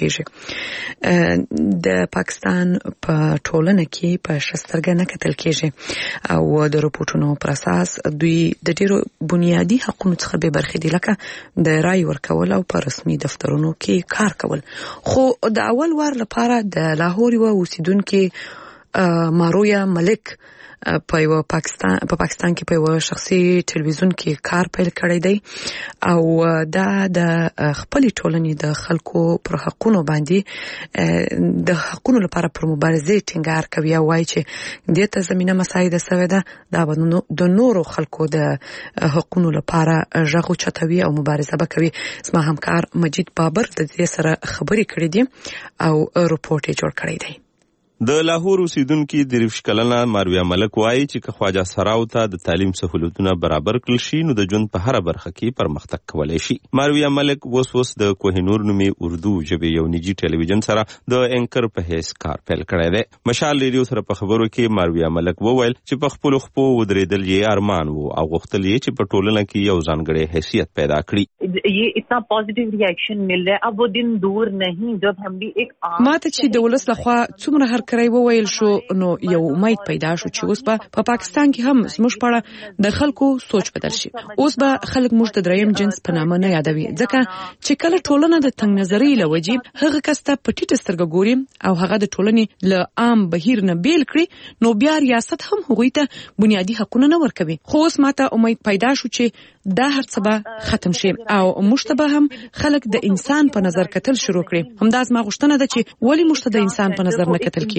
کېږي. د پاکستان په ټولنه کې په شسترګه نه کتل کېږي او د رپورټونو پر اساس دوی د ډېرو بنیادی حقوقو څخه به برخې دي، لکه د رای ورکول او په رسمي دفترونو کې کار کول. خو د اول وار لپاره د لاهور و اوسیدونکو مارویا ملک په یو پاکستان په پاکستان کې په یو شخصي ټلویزیون کې کار پیل کړی دی او دا د خپل ټولنې د خلکو پر حقوقو باندې د حقوقو لپاره پر مبارزه ټینګار کوي او وايي چې د ته زمينه مساعده سوي ده دا د نورو خلکو د حقوقو لپاره ژغو چتوي او مبارزه وکوي. زما همکار مجید بابر د دې سره خبرې کړې دي او رپورټ یې جوړ کړی دی. د لاهور اوسیدونکي دریوش کلنه مارویا ملک وایي چې که خواجه سراو ته د تعلیم سہولتونه برابر کړل شي نو د ژوند په هره برخه کې پرمختګ کولی شي. مارویا ملک اوس اوس د کوهنور نومې اردو ژبې یو نجي ټلویزیون سره د انکر په حیث کار پیل کړی دی. مشال ریډیو سره په خبرو کې مارویا ملک وویل چې په خپلو خپو ودرېدل یې ارمان و او غوښتل یې چې په ټولنه کې یو ځانګړی حیثیت پیدا کړي. یہ اتنا پازیټیو ریاکشن مل رہا ہے، اب وہ دن دور نہیں جب ہم بھی ایک ماته چې د ولس لخوا څومره هر کرای وویل شو نو یو امید پیدا شو چې اوس به په پاکستان کې هم زموږ په د خلکو سوچ بدل شي. اوس به خلک موږ ته دریم جنس په نامه نه یادوي، ځکه چې کله ټولنه د تنګ نظرۍ له وجې هغه کس ته په ټیټه سترګه ګوري او هغه د ټولنې له عام بهیر نه بیل کړي نو بیا ریاست هم هغوی ته بنیادی حقونه نه ورکوي. خو اوس ماته امید پیدا شو چې دا هر څه به ختم شي او موږ ته به هم خلک د انسان په نظر کتل شروع کړي. همدا زما غوښتنه ده چې ولې موږ ته د انسان په نظر نه کتل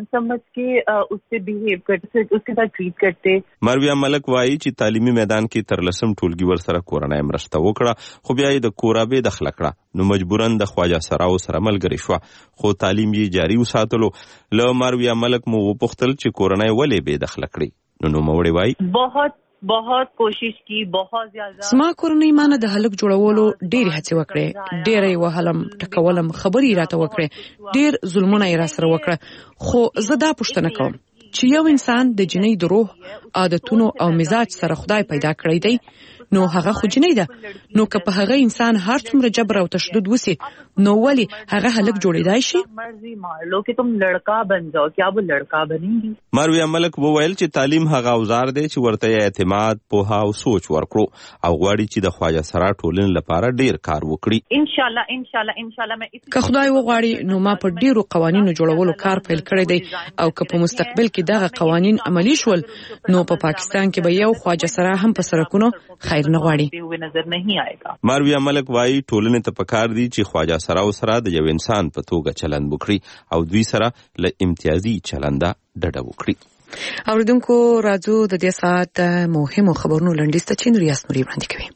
کیږي. مرویه ملک وایي چې تعلیمي میدان کې تر لسم ټولګي ورسره کورنۍ مرسته وکړه، خو بیا یې د کورابې دخله کړه، نو مجبورن د خواجه سراو سره ملګری شوه، خو تعلیم یې جاري وساتلو. له مرویه ملک مو وپوښتل چې کورنۍ ولې بې دخله کړي، نو نوموړې وایي बहुत बहुत कोशिश की बहुत ज्यादा. سما کورنۍ مانه د هلک جوړولو ډېرې هڅې وکړې، ډېر یې وهلم ټکولم، خبرې راته وکړې، ډېر ظلمونه یې را سره وکړه. خو زه دا پوښتنه کوم چې یو انسان د جنۍ د روح، عادتونو او مزاج سره خدای پیدا کړی دی، نو هغه خو جنۍ ده. نو که په هغه انسان هر څومره جبر او تشدد وسی، نو ولی هغه هلک جوړیدای شي؟ مرضی مار لو کہ تم لڑکا بن جاؤ، کیا وہ لڑکا بنیں گی؟ مرویه ملک وویل چې تعلیم هغه اوزار دی چې ورته اعتماد، پوهه او سوچ ورکړو، او غواړي چې د خواجه سرا ټولنې لپاره ډیر کار وکړي. ان شاء الله ان شاء الله ان شاء الله مې که خدای وغواړي نو ما په ډیرو قوانینو جوړولو کار پیل کړی دی، او که په مستقبل کې دغه قوانین عملی شول، نو په پاکستان کې به یو خواجه سرا هم په سرکونو خیر نه غواړي. نظر نہیں آئے گا. مرویه ملک وایي ټولنې ته پکار دي چې خواجه سراو سره د یو انسان په توګه چلند وکړي او دوی سره له امتیازي چلنده ډډه وکړي. اوریدونکو راځو د دې ساعت مهمو خبرونو لنډیز ته چې نوریاس نوري وړاندې کوي.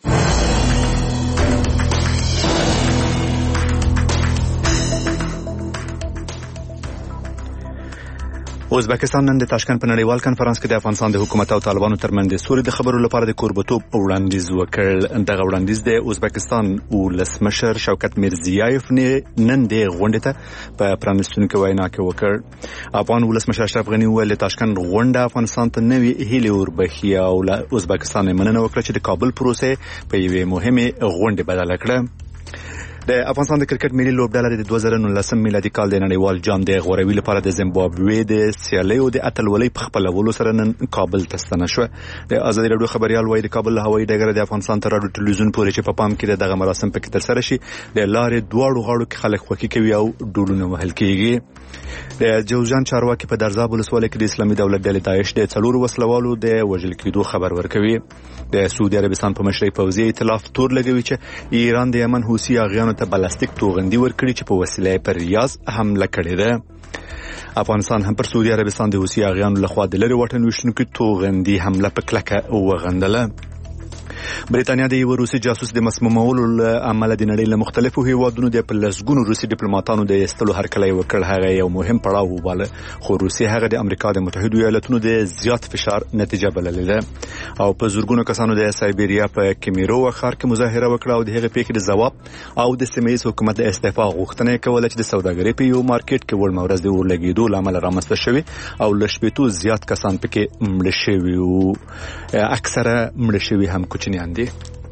ازبکستان نن د تاشکند په نړیوال کنفرانس کې د افغانستان د حکومت او طالبانو ترمنځ د سولې د خبرو لپاره د کوربتوب وړاندیز وکړ. دغه وړاندیز د ازبکستان ولسمشر شوکت میرزیایف نن د غونډې ته په پرانیستونکو وینا کې وکړ. افغان ولسمشر اشرف غنی وویل تاشکند غونډه افغانستان ته نوې هیلې وربخي او له ازبکستان مننه وکړه چې د کابل پروسه په یوې مهمه غونډه بدله کړه. د افغانستان د کرکټ ملي لوبډله د دوه زره نولسم میلادي کال د نړیوال جام د غوروي لپاره د زیمبابوې د سیالیو د اتلولۍ په خپلولو سره نن کابل ته ستنه شوه. د ازادي راډیو خبريال وایي د کابل له هوایي ډګر د افغانستان تر راډیو ټلویزیون پورې چې په پام کې دغه مراسم پکې ترسره شي، د لارې دواړو غاړو کې خلک خوښي کوي او ډولونه وهل کېږي. د جوزجان چارواکي په درزاب ولسوالۍ کې د اسلامي دولت ډلې داعش د څلورو وسلوالو د وژل کېدو خبر ورکوي. د سعودي عربستان په مشرۍ پوځي ائتلاف تور لګوي چې ایران د یمن حوثي اغیانو ته بلاستیک توغندي ورکړي چې په وسیله پر ریاض حمله کړې ده. افغانستان هم پر سعودي عربستان د حوثي اغیانو لخوا د لری وطن وشنکو توغندي حمله په کلکه وغندله. بریتانیا د یو روسي جاسوس د مسمومولو عمل د نړۍ له مختلفو هیوادونو د پلسګونو روسي ډیپلوماټانو د استلو هرکلی وکړ. هغه یو مهم پړاو وباله، خو روسي هغه د امریکا د متحده ایالاتونو د زیات فشار نتیجه بللې ده. او په زورګونو کسانو د سایبیریا په کیمیرو ښار کې مظاهره وکړه او د هغې پیښې د ځواب او د سیمه ییز حکومت د استعفا غوښتنه کوله چې د سوداګرۍ په یو مارکیټ کې وړ مورز د ورلګېدو لامل رامنځته شوی او له شپېتو زیات کسان پکې مړه شوي او اکثره مړه شوي هم کوچنیان دي.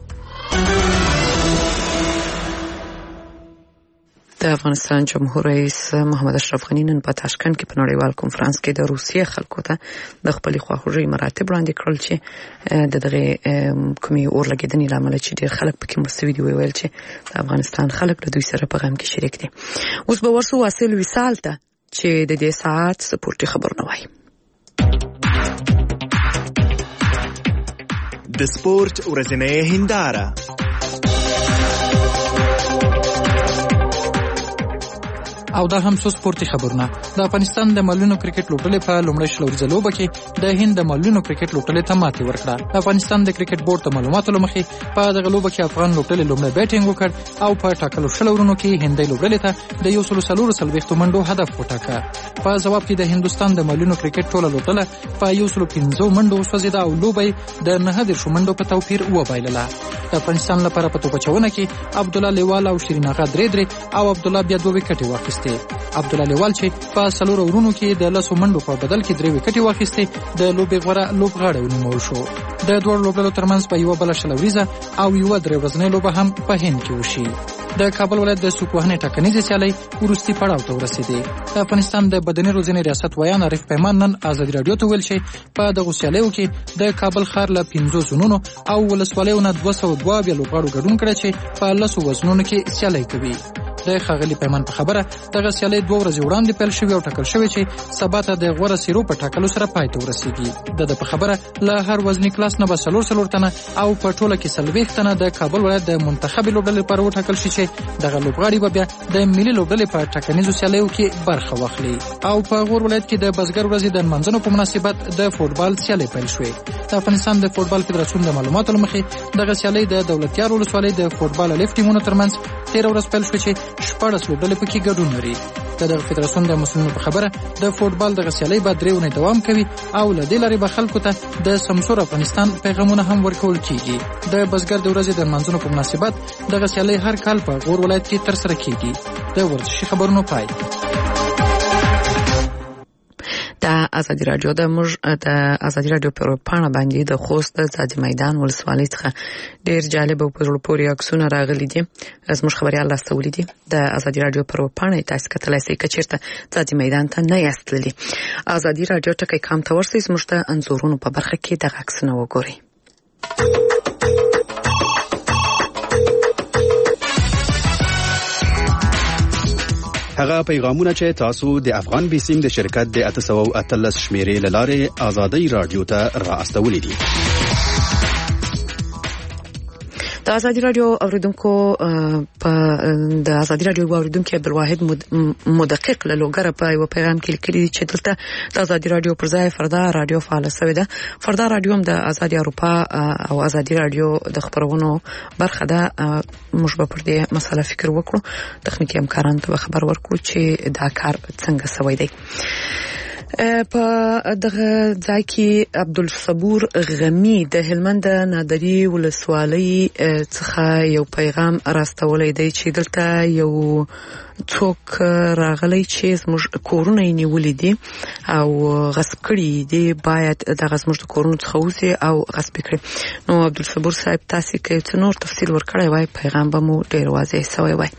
د افغانستان جمهور رئیس محمد اشرف غنی نن په تاشکند کې په نړیوال کنفرانس کې د روسیې خلکو ته د خپلې خواخوږۍ مراتب وړاندې کړل چې د دغه کومې اورلګېدنې له امله چې ډېر خلک پکې مړه سوي دي. ویل چې د افغانستان خلک له دوی سره په غم کې شریک دي. اوس به ورسو واصل وصال ته چې د دې ساعت سپورټي خبرونه وایي. د سپورت ورځنۍ هنداره. او دا هم څو سپورتي خبرونه. د افغانستان د مالونو کرکټ لوبډلې په لومړۍ شلوريزه لوبه کې د هند د مالونو کرکټ لوبډلې ته ماتې ورکړه. د افغانستان د کرکټ بورډ د معلوماتو لمخې په دغه لوبه کې افغان لوبډلې لومړی بیټینګ وکړ او په ټاکلو شل اورونو کې هندۍ لوبډلې ته د یو سل څلور څلوېښتو منډو هدف وټاکه. په جواب کې د هندستان د مالونو کرکټ ټوله لوبډله په یو سل پنځه منډو وسوځېده او لوبه د نهه دېرشو منډو په توپیر وبایلله. د افغانستان لپاره په توپچونه کې عبدالله لیوال او شیرین اغا درې درې او عبدالله بیا دوه وکټې واخیستې. عبدالله لیوال چې په څلور اورونو کې د لسو منډو په بدل کې درې وکټې واخیستې د لوبې غوره لوبغاړی ونومول شو. د دوه لوبډلو ترمنځ په یو بل شلوریزه او یو درې ورځنۍ لوبه هم په هند کې وشي. د کابل ولایت د سوکوهنې ټاکنیزې سیالۍ وروستي پړاو ته ورسېدې. د افغانستان د بدني روزنې ریاست ویان عارف پیمان نن ازادي راډیو ته ویل چې په دغو سیالیو کې د کابل ښار له پنځو زونونو او ولسوالیو نه دوه سوه دوه اویا لوبغاړو ګډون کړی چې په لسو وزنونو کې سیالۍ کوي. د د ښاغلي پیمان په خبره دغه سیالۍ دوه ورځې وړاندې پیل شوې او ټاکل شوې چې سبا ته د غوره سیرو په ټاکلو سره پای ته ورسیږي. د د په خبره له هر وزني کلاس نه به څلور څلور تنه او په ټوله کې څلوېښت تنه د کابل ولایت د منتخبي لوبډلې لپاره وټاکل شي چې دغه لوبغاړي به بیا د ملي لوبډلې په ټاکنیزو سیالیو کې برخه واخلي. او په غور ولایت کې د بزګر ورځې د نمانځنو په مناسبت د فوټبال سیالۍ پیل شوې. د افغانستان د فوټبال فدراسیون د معلوماتو له مخې دغه سیالۍ د دولتیار ولسوالۍ د فوټبال الف ټیمونو ترمنځ تېره ورځ پیل شوه چې شپاړس لوبډلې پکې ګډون لري. د دغه فدراسیون د مسؤلینو په خبره د فوټبال دغه سیالۍ به درې اونۍ دوام کوي او له دې لارې به خلکو ته د سمسور افغانستان پیغامونه هم ورکول کیږي. د بزګر د ورځې د نمانځنو په مناسبت دغه سیالۍ هر کال په غور ولایت کې ترسره کیږي. د ورزشي خبرونو پای. د ازادي راډیو د موږ د ازادي راډیو په پاڼه باندې د خوست د ځاځي میدان ولسوالۍ څخه ډیر جالب او په زړه پورې عکسونه راغلي دي. زموږ خبريال راستولي دي. د ازادي راډیو په پاڼه تاسو کتلای شئ کچیرته ځاځي میدان ته نه یاست تللي. ازادي راډیو ټکی کام ته ورسئ زموږ د انځورونو په برخه کې د عکسونه وګورئ. هغه پیغامونه چې تاسو د افغان بیسیم د شرکت د اته سوه او اتلس شمیرې له لارې ازادي راډیو ته را استولې دي. د ازادي راډیو اوریدونکو په د ازادي راډیو اوریدونکو عبدالواحد مدقق له لوګره په یو پیغام کې لیکلي چې دلته د ازادي راډیو پر ځای فردا راډیو فعال شوی ده. فردا راډیو هم د ازادي اروپا او ازادي راډیو د خبرونو برخه ده. موږ به پر دې مسله فکر وکړو. تخنیکی همکارانو ته خبر ورکړو چې دا کار څنګه شوی دی. په دغه ځای کې عبدالصبور غمی د هلمند نادری ولسوالۍ څخه یو پیغام راستولی دی چې دلته یو څوک راغلی چې زموږ کورونه یې نیولي دي او غصب کړي دي، باید دغه زموږ د کورونو څخه وځي او غصب کړي. نو عبدالصبور صاحب تاسو که څه نور تفصیل ورکړی وای پیغام به مو ډیر واضح شوی وای.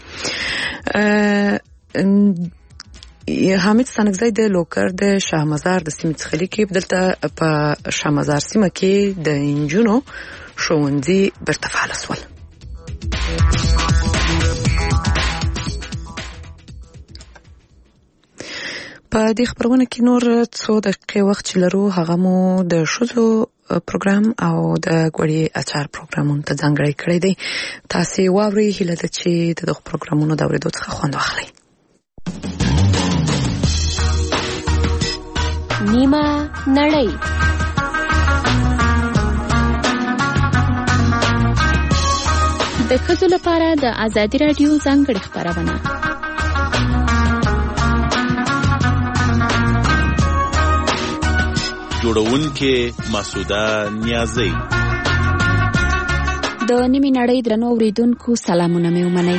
حامد ستانکزی د لوکر د شاهمزار د سیمې څخه لیکي دلته په شاهمزار سیمه کې د انجونو ښوونځي بیرته فعال شول. په دې خبرونه کې نور څو دقیقې وخت چې لرو هغه مو د ښځو پروګرام او د ګوړې اچار پروګرامونو ته ځانګړی کړی دی. تاسې واورئ. هیله ده چې د دغو پروګرامونو د اورېدو څخه خوند واخلئ. نیمه نړۍ د ښځو لپاره د ازادي راډیو ځانګړې خپرونه. جوړونکې مسعوده نیازی. د نیمه نړۍ درنو اوریدونکو سلامونه مې ومنئ.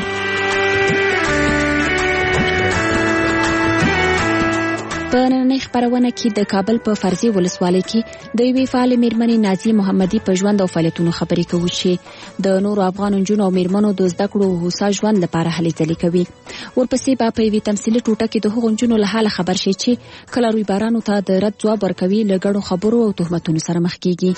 په نننۍ خپرونه کې د کابل په فرضي ولسوالۍ کې د یوې فعالې میرمنې نازیې محمدي په ژوند او فعالیتونو خبرې کوو چې د نورو افغان نجونو او میرمنو د زده کړو او هوسا ژوند لپاره هلې ځلې کوي. ورپسې به په یوې تمثیلي ټوټه کې د هغو نجونو له حاله خبر شي چې کله رویبارانو ته د رد ځواب ورکوي له ګډو خبرو او تهمتونو سره مخ کیږي.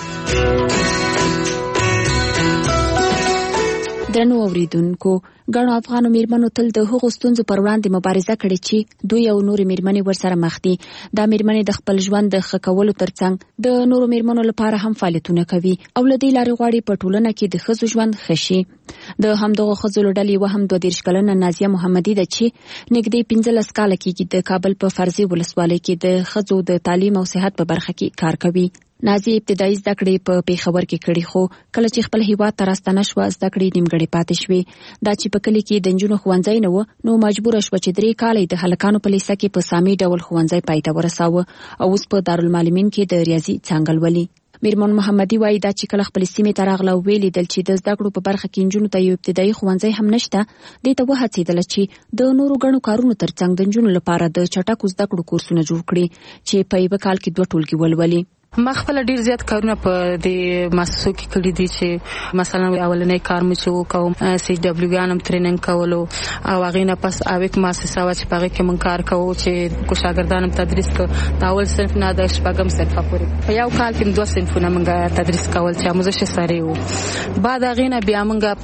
درنو اوریدونکو، ګڼو افغانو میرمنو تل د هغو ستونزو پر وړاندې مبارزه کړې چې دوی او نورې میرمنې ورسره مخ دي. دا میرمنې د خپل ژوند د ښه کولو ترڅنګ د نورو میرمنو لپاره هم فعالیتونه کوي او له دې لارې غواړي په ټولنه کې د ښځو ژوند ښه شي. د همدغو ښځو له ډلې یوه هم دوه دېرش کلنه نازیه محمدي ده چې نږدې پنځلس کاله کېږي د کابل په فرضي ولسوالۍ کې د ښځو د تعلیم او صحت په برخه کې کار کوي. نازیه ابتدایي زده کړې په پیښور کې کړې، خو کله چې خپل هیواد ته راستنه شوه زده کړې نیمګړې پاتې شوې. دا چې په کلي کې د نجونو ښوونځی نه و، نو مجبوره شوه چې درې کاله د هلکانو په لیسه کې په سامي ډول ښوونځی پای ته ورساوه او اوس په دارالمعلمین کې د ریاضي څانګه لولي. میرمن محمدي وایي دا چې کله خپل سیمې ته راغله او ویې لیدل چې د زده کړو په برخه کې نجونو ته یو ابتدایي ښوونځی هم نشته، دې ته وهڅېدله چې د نورو ګڼو کارونو ترڅنګ د نجونو لپاره د چټکو زده کړو کورسونه جوړ کړي چې په یوه کال کې دوه ټولګي ولولي. ما خپل ډیر زیات کارونه په دې مؤسسو کې کړی دي چې مثلا اولنې کار مې چې کوم سی ډبلیو ګانم ټریننګ کولو او هغه نه پس اویک مؤسسه وا چې پاره کې مون کار کوو چې کو شاګردانم تدریس کو تاول صرف نه د شپږم صنف پورې په یو کال کې دوه صنفونه مونږه تدریس کول چې موږ شي سره یو بعد هغه نه بیا مونږه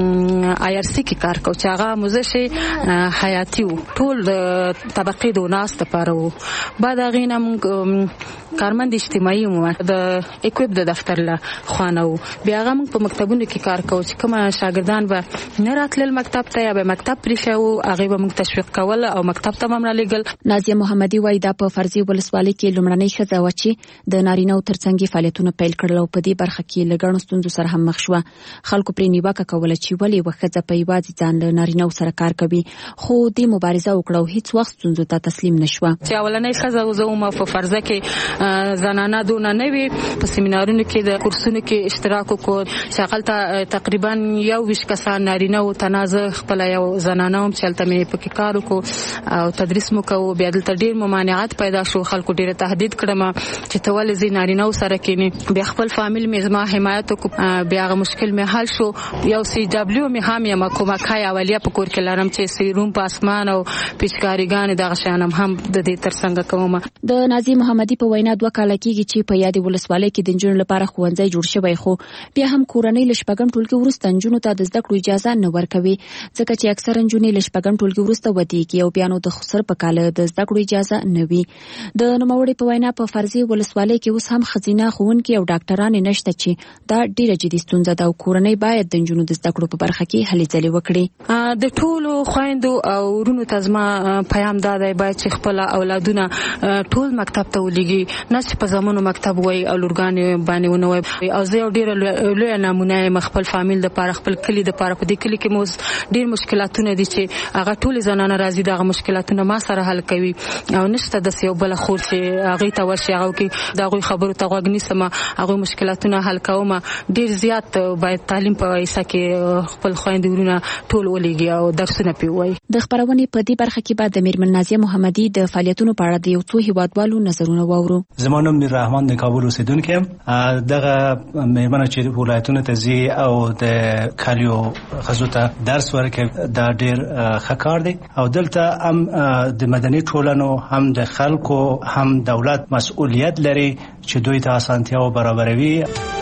په آی آر سی کې کار کوو چې هغه موږ شي حیاتي ټول طبقې د ناس لپاره وو بعد هغه نه مونږ کارمند اجتماعي مو د اکويپ د دفتر له خوانو بیا هغه موږ په مکتبونو کې کار کوو چې کوم شاګردان به نه راتلل مکتب ته یا به مکتب پریښو هغه به موږ تشویق کول او مکتب ته ممر لګل. نازیه محمدي وایي دا په فرضي ولسوالۍ کې لومړنۍ ښځه و چې د نارینه ترڅنګ فعالیتونه پیل کړل او په دې برخه کې لګڼو ستونزو سره هم مخ شو. خلکو پرې نیوکه کوله چې ولې وخت په یوازې ځان له نارینه سره کار کوي خو دې مبارزه وکړو هیڅ وخت ستونزو ته تسلیم نشو. چې اولنۍ ښځه وزوم په فرضه کې زنانه دونه نه وي په سیمینارونو کې د کورسونو کې اشتراک وکړ چې هغه تقریبا یو ویش کسان نارینه او تنازع خپل یو زنانه هم چلته مې پکې کار وکړو او تدریس مو کوو بیا دلته ډیر ممانعت پیدا شو خلکو ډیر تهدید کړم چې ته ولې زی نارینه سره کېنی بیا خپل فامیل مې زما حمایت وکړ بیا هغه مشکل مې حل شو یو سی ډبلیو مې هم یم کومکای اولیه په کور کې لرم چې سیروم په اسمان او پیچکاریګان دغه شانم هم د دې ترڅنګ کوم. د نازیه محمدي په وینا دوه کال کېږي چې په یادې ولسوالۍ کې د نجونو لپاره ښوونځی جوړ شوی خو بیا هم کورنۍ له شپږم ټولګي وروسته نجونو ته د زده کړو اجازه نه ورکوي ځکه چې اکثره نجونې له شپږم ټولګي وروسته ودیږي او بیا نو د خسر په کال د زده کړو اجازه نه وي. د نوموړي په وینا په فرضي ولسوالۍ کې اوس هم ښځینه ښوونکي او ډاکټران نشته چې دا ډیره جدي ستونزه ده او کورنۍ باید د نجونو د زده کړو په برخه کې هلې ځلې وکړي. د ټولو خویندو او ورونو ته زما پیغام دا دی باید چې خپل اولادونه ټول مکتب ته ولېږي نه چې په زمونو مکتب وای او لورګانې باندې ونه وای او زه یو ډیر لوی نمونه یم خپل فامیل د لپاره خپل کلی د لپاره په دې کلی کې مو ډیر مشکلاتونه دي چې هغه ټول زنانه راځي دغه مشکلاتونه ما سره حل کوي او نشته د یو بل خور چې هغه ته ورشي هغه کې دغه خبرو ته غوږ نیسم هغه مشکلاتونه حل کوم ډیر زیات باید تعلیم په وایسا کې خپل خويندې ورونه ټول ولېږي او درسونه پیوي. د خبرونې په دې برخه کې بعد د میرمن نازیه محمدي د فعالیتونو په اړه د یو څو هیوادوالو نظرونه واورو. زمانه میر رحمان د کابل اوسیدونکو یم دغه میرمن چې ولایتونو ته ځي او د کالیو خزو ته درس ورکوي دا ډیر ښه کار دی او دلته هم د مدني ټولنو هم د خلکو هم دولت مسؤلیت لري چې دوی ته اسانتیاو برابروي.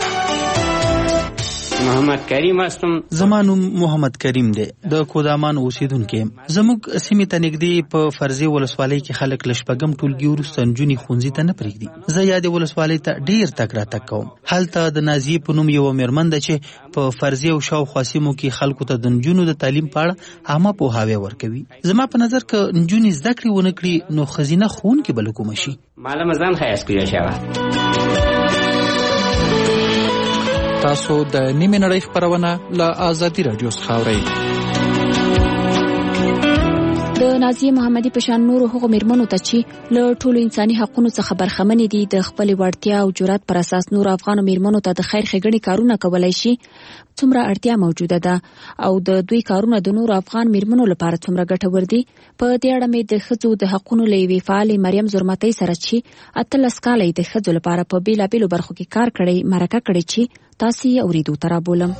محمد کریم هستم. زمانوم محمد کریم دی د کودامان اوسیدونکو زموږ سیمه ته نږدې په فرضي ولسوالۍ کې خلک لشپګم ټولګي وروسته نجونې خونځي ته نه پرېږدي. زه یاد ولسوالۍ ته ډیر تک را تک کوم. هلته د نازیه په نوم یو میرمن ده چې په فرضي او شاوخوا سیمو کې خلکو ته د نجونو د تعلیم په اړه عامه پوهاوی ورکوي. زما په نظر ک نجونې زده کړې ونه کړي نو خزینه خون کې بل کوم شي. معلم ځان خیاس کوي شاوه. تاسو د نیمه نړۍ خبرونه له آزادي رادیو څخه اورئ. د نازیه محمدي په شان نورو هغو میرمنو ته چې له ټولو انساني حقوقو څخه برخمنې دي د خپل وړتیا او جرأت پر اساس نور افغان میرمنو ته د خیر ښېګڼې کارونه کولای شي څومره اړتیا موجوده ده او د دوی کارونه د نور افغان میرمنو لپاره څومره ګټور دي. په دې اړه مې د ښځو د حقوقو لوی فعال مریم زرمتۍ سره چې اتلس کاله د ښځو لپاره په بیلابیلو برخو کې کار کړی مرکه کړې چې تاسو یې اوریدو ته رابولم.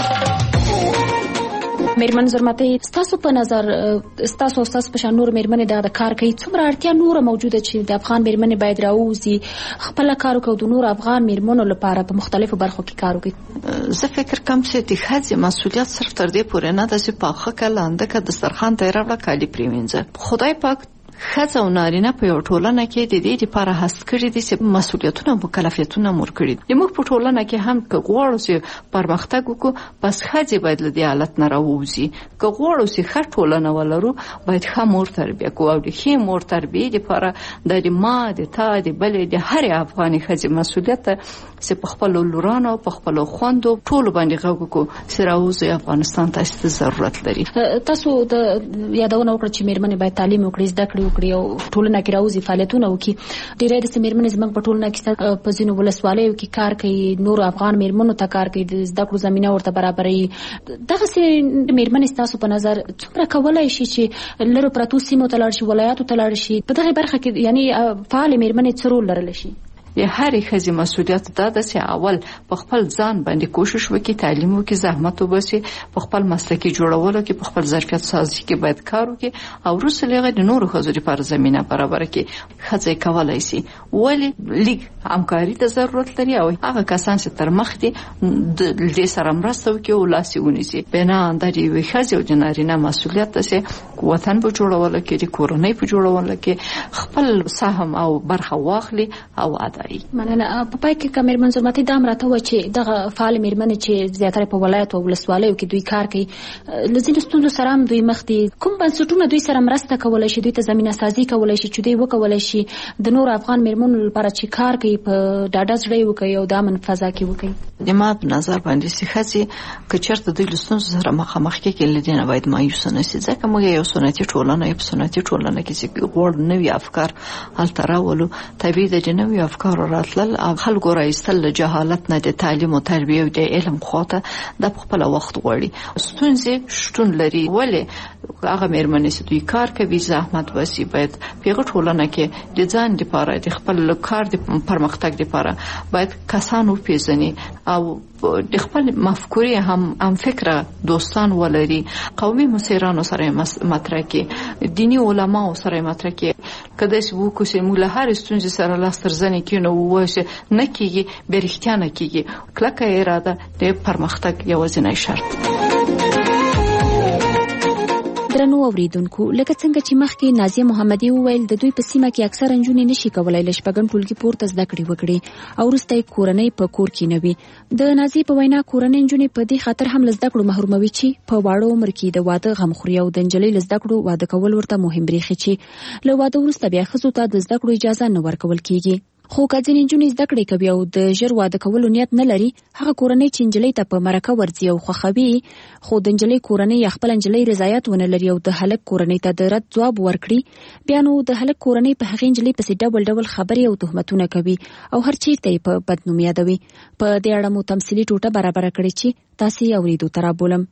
میرمن زرمتۍ ستاسو په نظر ستاسو ستاسو په شان نور میرمنې د کار کوي څومره اړتیا نور موجوده چې د افغان میرمنې باید راوځي خپل کار وکړي د نور افغان میرمنو لپاره په مختلفو برخو کې کار وکړي. زه فکر کوم چې د ښځې مسؤلیت صرف تر دې پورې نه ده چې پاخه کلانده که دسترخوان ته یې راوړه کالي پرېمینځه. خدای پاک ښځه او نارینه په یو ټولنه کې د دې لپاره هڅه کړې دي چې مسؤلیتونه او مکلفیتونه مور کړي دي. موږ په ټولنه کې هم که غواړو چې پرمختګ وکړو بس ښځې باید له دې حالت نه راووځي. که غواړو چې ښه ټولنه ولرو باید ښه مور تربیه کوو او د ښې مور تربیې لپاره دا د ما د تا د بلې د هرې افغاني ښځې مسؤلیت ده چې په خپلو لورانو او په خپلو خویندو ټولو باندې غږ وکړو چې راوځي افغانستان ته چې ضرورت لري. تاسو د یادونه وکړه چې میرمنې باید تعلیم وکړي زده کړې وکړي او ټولنه کې راوځي فعالیتونه وکړي. ډېرې د میرمنې زموږ په ټولنه کې په ځینو ولسوالیو کې کار کوي نور افغان میرمنو ته کار کوي د زده کړو زمینه ورته برابروي. دغسې میرمنې ستاسو په نظر څومره کولی شي چې لرو پرتو سیمو ته لاړ شي ولایاتو ته لاړ شي په دغه برخه کې یعنې فعالې میرمنې څه رول لرلی شي؟ یا هرې ښځې مسؤلیت دا ده چې اول په خپل ځان باندې کوشش وکړي، تعلیم وکړي، زحمت وباسي، په خپل مسلکي جوړولو کې، په خپل ظرفیت سازي کې باید کار وکړي او وروسته له هغه د نورو ښځو لپاره زمینه برابره کړي. ښځې کولی شي ولې لیک همکاري ته ضرورت لري او هغه کسان چې تر مخ دي د دې سره مرسته وکړي او لاس یې ونیسي. بنا د یوې ښځې او د نارینه مسؤلیت ده چې وطن په جوړولو کې، د کورنۍ په جوړولو کې خپل سهم او برخه واخلي او ادایي. مننه. په پای کې کمر منظور ماته دا امراته و چې دغه فعال میرمنې چې زیاتره په ولایت او ولسوالیو کې دوی کار کوي، لزین ستونزو سره هم دوی مخ دي. کوم بنسټونه دوی سره مرسته کولای شي، دوی ته زمينه سازي کولای شي چې دوی وکولای شي د نور افغان میرمنو لپاره چې کار کوي په ډاډه زړه وکړي او د امن فضا کې وکړي؟ د ما په نظر باندې چې ښځې که چېرته دوی له ستونزو سره مخامخ کېږي، له دې نه باید مایوسه نه شي، ځکه موږ یو سنتي ټولنه یو په سنتي ټولنه کې چې غواړو نوي افکار هلته راولو، طبیعي ده چې نوي افکار راتلل او خلکو راایستل له جهالت نه د تعلیم او تربیې او د علم خواته د خپل وخت غواړي. ستونزې شتون لري، ولې هغه میرمنې چې دوی کار کوي زحمت باسي باید په هغه ټولنه کې د ځان لپاره د خپل کار د پرمختګ لپاره باید کسان وپېژني او د خپل مفکورې هم هم فکره دوستان ولري، قومي مسیرانو سره مطرح کړي، دینی علماو سره مطرح کړي. که داسې وکړو چې موږ له هرې ستونزې سره لاس تر زنې کېنو ووایو چې نه کېږي، بیا رښتیا نه کېږي. کلکه اراده د پرمختګ یوازینی شرط. درنو اوریدونکو، لکه څنګه چې مخکې نازیه محمدي وویل، د دوی په سیمه کې اکثره نجونې نشي کولای له شپږم ټولګي پورته زده کړې وکړي او وروسته یې کورنۍ په کور کې نه وي. د نازیې په وینا کورنۍ نجونې په دې خاطر هم له زده کړو محروموي چې په واړه عمر کې د واده غم خوري او د نجلۍ له زده کړو واده کول ورته مهم برېښي چې له واده وروسته بیا ښځو ته د زده کړو اجازه نه ورکول کېږي. خو که ځینې نجونې زده کړې کوي او د ژر واده کولو نیت نه لري، هغه کورنۍ چې نجلۍ ته په مرکه ورځي او خوښوي خو د نجلۍ کورنۍ یا خپل نجلۍ رضایت ونه لري او د هلک کورنۍ ته د رد ځواب ورکړي، بیا نو د هلک کورنۍ په هغې نجلۍ پسې ډول ډول خبرې او تهمتونه کوي او هر چیرته یې په بد نوم یادوي. په دې اړه مو تمثیلي ټوټه برابره کړې چې تاسې یې اورېدو ته رابولم.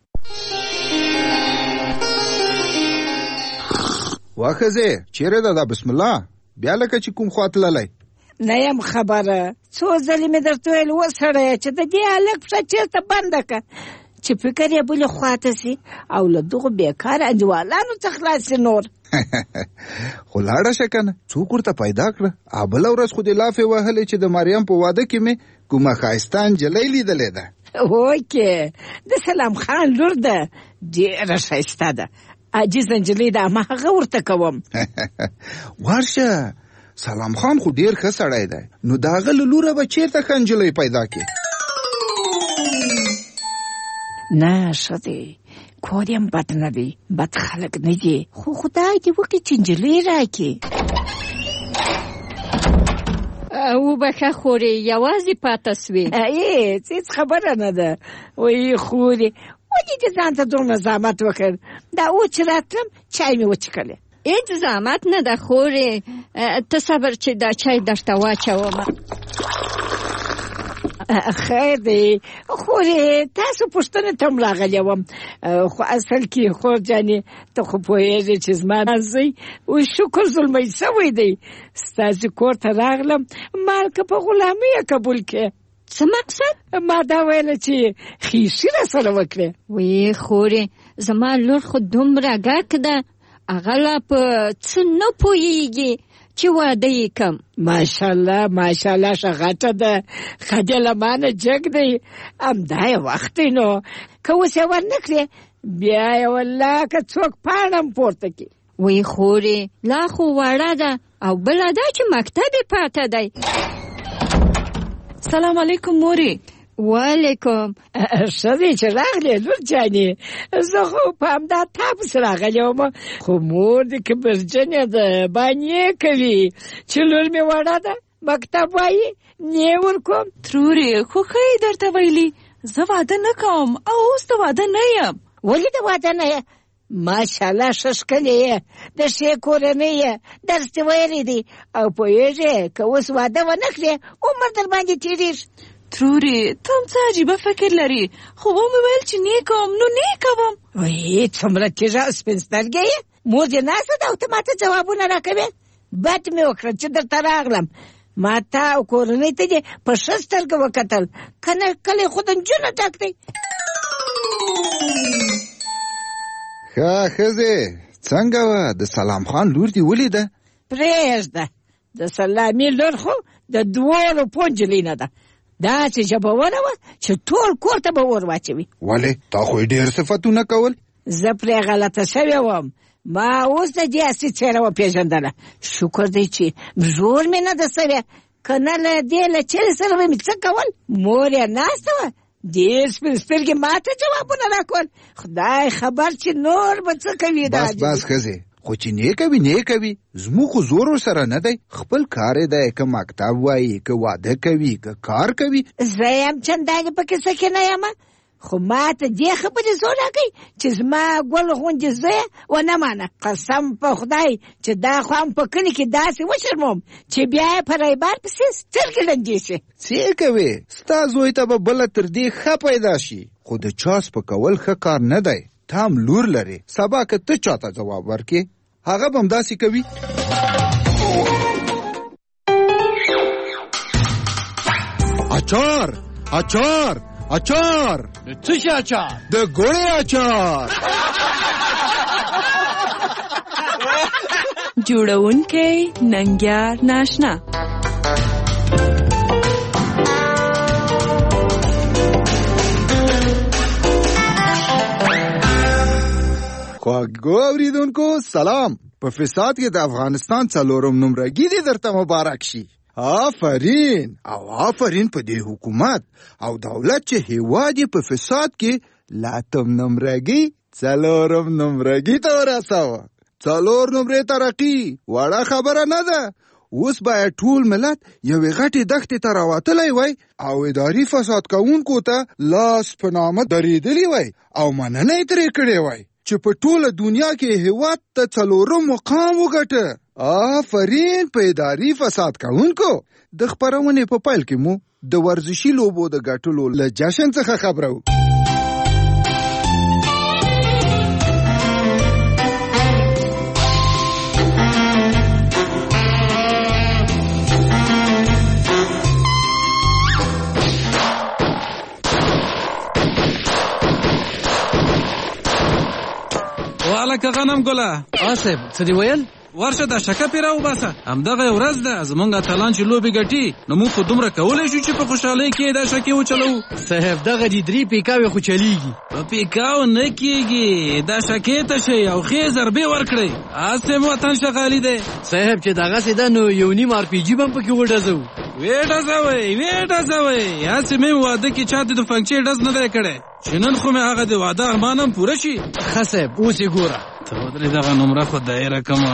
واښځې چیرې ده دا بسم الله؟ بیا لکه چې کوم خوا تللی؟ نه یم خبره، څو ځلې مې درته ویل وسړیه چې د دې هلک پښه چېرته بنده کړه چې فکر یې بلې خواته سي او له دغو بېکاره انډیوالانو څخه خلاص سي. نور خو لاړه شه که نه، څوک ورته پیدا کړه؟ او بله ورځ خو دې لافې وهلې چې د مریم په واده کې مې کومه ښایسته نجلۍ لیدلې ده. اوکې، د سلام خان لور ده، ډېره ښایسته ده، عاجزه نجلۍ ده، هماغه ورته کوم. ورشه، سلام خان خو ډیر ښه سړی دی، نو د هغه له لوره به چېرته ښه نجلۍ پیدا کړي؟ نه ښه دی، کور یم بد نه دی، بد خلک نه دي، خو خدای دې وکړي چې نجلۍ راکړي. وبښه خورې، یوازې پاته سوې؟ ای هېڅ خبره نه ده. وایي خورې ولې دې ځان ته دومره زحمت وکړ؟ دا اوس چې راتلم چای مې وڅښلی. هېڅ زحمت نه ده خورې، ته صبر چې دا چای درته واچومه. خیر دی خورې، تاسو پوښتنې ته هم راغلی وم، خو اصل کې خور جانې ته خو پوهېږې چې زما زوی اوس شکر زلمی سوی دی، ستاسې کور ته راغلم مالکه په غلامي یې قبول کړې. څه مقصد؟ ما دا ویله چې خیشي را سره وکړې. وی خورې، زما لور خو دومره ګک ده، هغه لا په څه نه پوهېږي چې واده یې کم. ماشاءالله ماشاءالله ښه غټه ده، خدای له مانه جګ دی، همدا یې وخت دی، نو که اوس یې ورنه کړې بیا یې والله که څوک پاڼه هم پورته کړي. وی خورې، لا خو وړه ده او بله دا چې مکتب یې پاته دی. سلام علیکم مورې. وعلیکم. ښه دی چې راغلې لور جانې، زه خو په همدا تا پسې راغلی وم، خو مور دې کبرجنې ده، بانې کوي چې لور مې وړه ده، مکتب وایي نه ورکوم. ترورې خو ښه یې درته ویلي، زه واده نه کوم او اوس د واده نه یم. ولې د واده نه یې؟ ماشاءالله ښه ښکلې یې، د ښې کورنۍ یې، درس دې ویلی دی او پوهېږې که اوس واده ونه کړې عمر در باندې تېرېږي. ترورې ته هم څه عجیبه فکر لري، خو ومې ویل چې نه کوم، نو نه کوم. وایي څومره تېږه او سپین سترګې یې، مور دې ناسته ده او ته ماته ځوابونه راکوې. بد مې وکړه چې درته راغلم، ما تا او کورنۍ ته دې په ښه سترګه وکتل کنه کلی خو د نجونو ډک دی. ښه ښځې څنګه وه د سلام خان لور دې ولیده؟ پرېږده د سلامي لور خو د دواړو پو نجلۍ نه ده، داسې ژبونه وه چې ټول کور ته به اور واچوي. ولې تا خو یې ډېر صفتونه کول. زه پرې غلطه شوې وم، ما اوس د دې اصلي څېره وپېژندله. شکر دی چې زور مې نه ده سوی، که نه له دې له چرې سره به مې څه کول. مور یې ناسته وه، دې سپین سترګې ما ته جوابونه راکول. خدای خبر چې نور به څه کوي. بس بس ښځې، خو چې نه کوي نه کوي، زموږ خو زور ورسره نه دی. خپل کار یې دی، که مکتب وایي، که واده کوي، که کار کوي. زه یم چندانې په کیسه کې نه یم، خو ما ته دې خبرې زور راکوي چې زما ګل غوندې زویه ونه مانه. قسم په خدای چې دا خو هم په کلي کې داسې وشرموم چې بیا یې په ریبار پسې سترګې لنډې شي. څه کوې؟ ستا زوی ته به بله تر دې ښه پیدا شي. خو د چا سپکول ښه کار نه دی. ته هم لور لرې، سبا که ته چاته ځواب ورکې هغه به همداسې کوي. اچار اچار اچار. د څه شي اچار؟ د ګوړې اچار. جوړونکی ننګیار ناشنا. خواږو اوریدونکو سلام. په فساد کې د افغانستان څلورم نمرګي دې درته مبارک شي. آفرین او آفرین په دې حکومت او دولت چې هیواد په فساد کې لاتم نمرګي څلورم نمرګي ته ورساوه. څلور نمرې ترقي وړه خبره نه ده. اوس باید ټول ملت یوې غټې دښتې ته راوتلی وای او اداري فساد کوونکو ته لاس په نامه درېدلی وای او مننه یې ترې کړې وای چې په ټوله دنیا کې هیواد ته څلورم مقام وګټه. آفرین په اداري فساد کوونکو. د خپرونې په پیل کې مو د ورزشي لوبو د ګټلو له جشن څخه خبرو. والکه غنم ګله آصف څه دی ویل؟ ورشه دا شکه پې راوباسه. همدغه ورځ ده زمونږ اتلان چې لوبې ګټي، نو موږ خو دومره کولی شو چې په خوشحالۍ کې دا شکې وچلوو. صاحب دغه دي درې پیکاوې خو چلیږي. په پیکاو نه کېږي، دا شکې ته شئ او ښې ضربې ورکړئ. هسې مو وطن شغالي دی صاحب چې دغسې ده نو یو نیم آر پي جي به هم پکې وډزوو. وې ډزوئ وې ډزوئ. هسې مې واده کې چا د تفنګچې ډز نه دی کړی چې نن خو مې هغه د واده ارمان هم پوره شي. ښه صاحب اوس یې ګوره ته ودرې دغه نمره خو دایره کمه.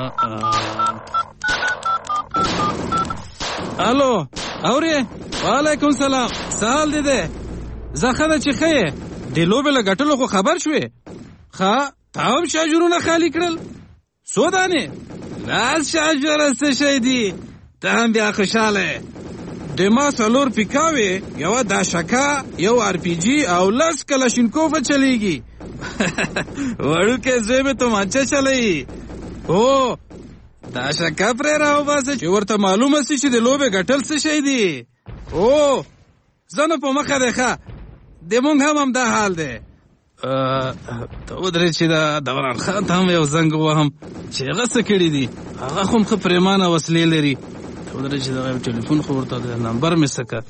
الو اورې؟ وعلیکم سلام. څه حال دې دی؟ زه ښه ده چې ښه یې. د لوبې له ګټلو خو خبر شوې؟ ښه تا هم شاجورونه خالي کړل؟ څو دانې؟ لاس شاجوره څه شی دي؟ ته هم بیا خوشحاله یې. د ما څلور پیکاوې، یوه داشکه، یو آر پي جي او لس کلاشینکوفه چلیږي. وړوکی زوی مې تومانچه چلوي. هو دا شکه پرې راوباسه چې ورته معلومه سي چې د لوبې ګټل څه شی دي. او زه نو په مخه دی ښه، د مونږ هم همدا حال دی. ته ودرې چې د دوران خان ته هم یو زنګ ووهم چې هغه څه کړي دي. هغه خو هم ښه پرېمانه وسلې لري. ته ودرې چې دغه ټلیفون خو ورته د نمبر مې څه که.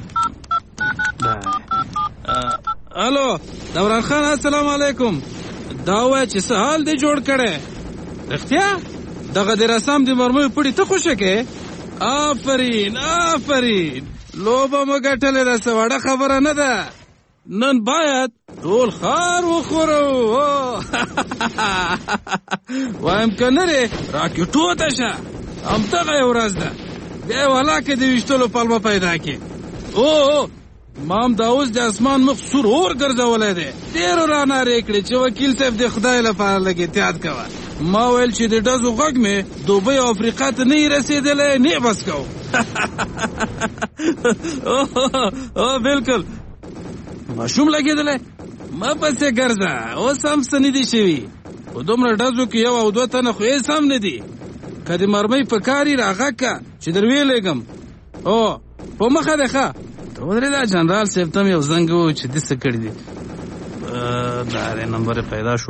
الو دوران خان السلام علیکم. دا وایه چې څه حال دی جوړ کړی؟ رښتیا دغه د رسام د مرمیو پړي ته خوښه کې؟ آفرین آفرین. لوبه مو ګټلې ده، څه وړه خبره نه ده. نن باید ټول ښار وخورو. وایم که نه دی راکېټو ته شه، همدغه یې ورځ ده. بیا یې ولاکې د ویشتلو پلمه پیدا کړې. او ما هم دا اوس د اسمان مخ سور اور ګرځولی دی. ډېرو رانارې کړې چې وکیل صاحب د خدای لپاره لږ احتیاط کوه. ما ویل چې د ډزو غږ مې دوبۍ او افریقا ته نه یې رسېدلی، نه یې بس کوو. او بلکل ماشوم لګېدلی، مه پسې ګرځه، اوس هم څه نه دي شوي. په دومره ډزو کې یو او دوه تنه خو هېڅ هم نه دي. که د مرمۍ په کاري راغکه چې در ویلېږم. او په مخه دی ښه ته ودرېده. جنرال صاحب ته م یو زنګ وو چې دې څه کړي دي. دا دی نمبر پیدا شو.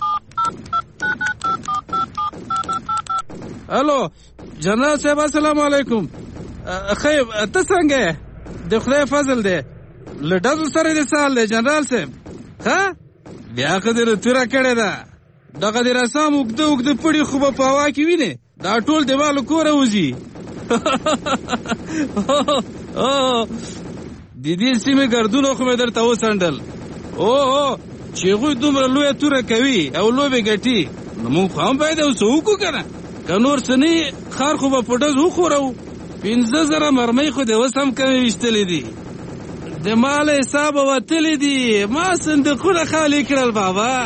الو جنرال صاحب السلام علیکم. خیر ته څنګه یې؟ د خدای فضل دی. له ډزو سره دې سال دی جنرال صاحب. ښه بیا که دې توره کړې ده دغه دې رسام اوږده اوږده پړي خو به په هوا کې وینې دا ټول دیوالو کوره وځي. د دې سیمې ګردونه خو مې درته وڅنډل. او او چې هغوی دومره لویه توره کوي او لوبې ګټي نو موږ خو هم باید یو څه وکړو که نه. که نور څه نه خار خو به په ډز وښورو. پنځه زره مرمۍ خو دې اوس هم کمې ویشتلې دي. د مال حساب وتلې دي. ما صندوقونه خالي کړل بابا.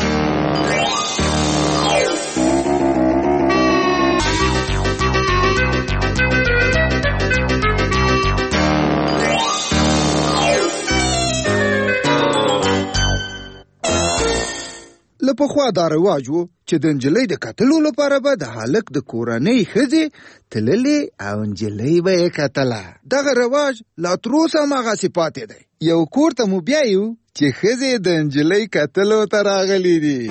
له پخوا دا رواج و چې د نجلۍ د کتلو لپاره به د هلک د کورنۍ ښځې تللې او نجلۍ به یې کتله. دغه رواج لا تر اوسه هماغسې پاتې دی. یو کور ته مو بیایو چې ښځې د نجلۍ کتلو ته راغلي دي.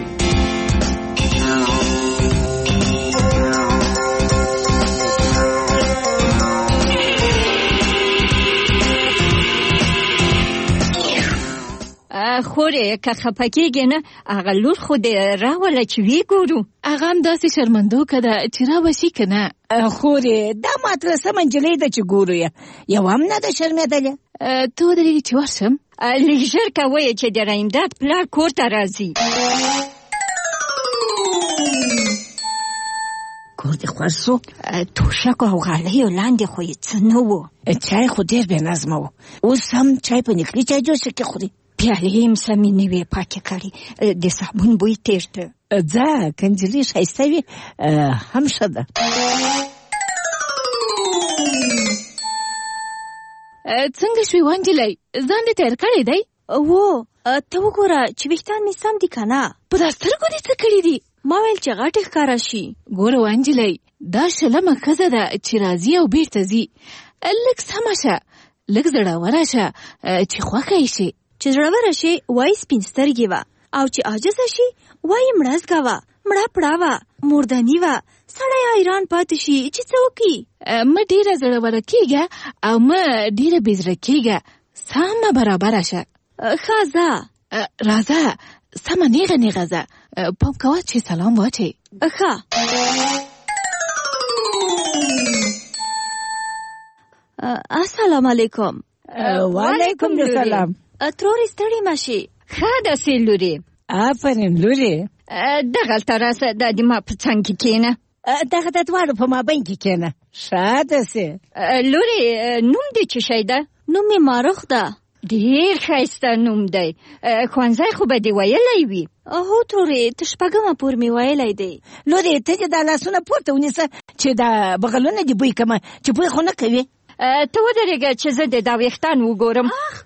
خورې که خفه کېږې نه هغه لور خو دې راوله چې وی ګورو. هغه هم داسې شرمندوکه ده چې راوشي که نه. خورې دا ماته سمه نجلۍ ده چې ګورو یې یو هم نه ده شرمېدلې. ته ودرېږې چې ورشم. لږ ژر کوه چې د رحیمداد پلار کور ته راځي. کور دې خوښ سو؟ توشکو او غالیو لاندې خو یې څه نه وو. چای خو ډېر بې نظمه و. اوس هم چای په نکلي چای جوشه کې خوري. پیالې هم سمې نه وې پاکې کړې. د صابون بوی تېر ته. ځه که نجلۍ ښایسته وي هم ښه ده. څنګه شوې وانجلۍ ځان دې تیار کړی دی؟ و ته وګوره چې ویښتان مې سم دي که نه. په دا سترګو دې څه کړي دي؟ ما ویل چې غټې ښکاره شي. ګوره وانجلۍ دا شلمه ښځه ده چې راځي او بیرته ځي. لږ سمه شه لږ زړوره شه چې خوښه یې شي. چې زړوره شي وایي سپین سترګې وه او چې عاجزه شي وایي مړزګه وه مړه پړه وه مردني وه. سړی حیران پاتې شي چې څه وکړي. مه ډېره زړوره کېږه او مه ډېره بې زړه کېږه. سمه برابره شه. ښه ځه راځه سمه نیغه نیغه ځه. پام کوه چې سلام واچې. ښه السلام علیکم. وعلیکم السلام. ترورې ستړې مه شي. ښه داسې لورې. آفرین لورې. دغلته راسه دا د ما په څنګ کې کښېنه. دغه د دواړو په مابین کې کښېنه. ښه داسې. لورې نوم دې څه شی ده؟ نوم مې ماروخ ده. ډېر ښایسته نوم دی. ښوونځی خو به دې ویلی وي. هو ترورې ته شپږمه پور مې ویلی دی. لورې ته دې دا لاسونه پورته ونیسه چې دا بغلونه دې بوی کمه چې بوی خو نه کوي. ته ودرېږه چې زه د دا ویښتان وګورم.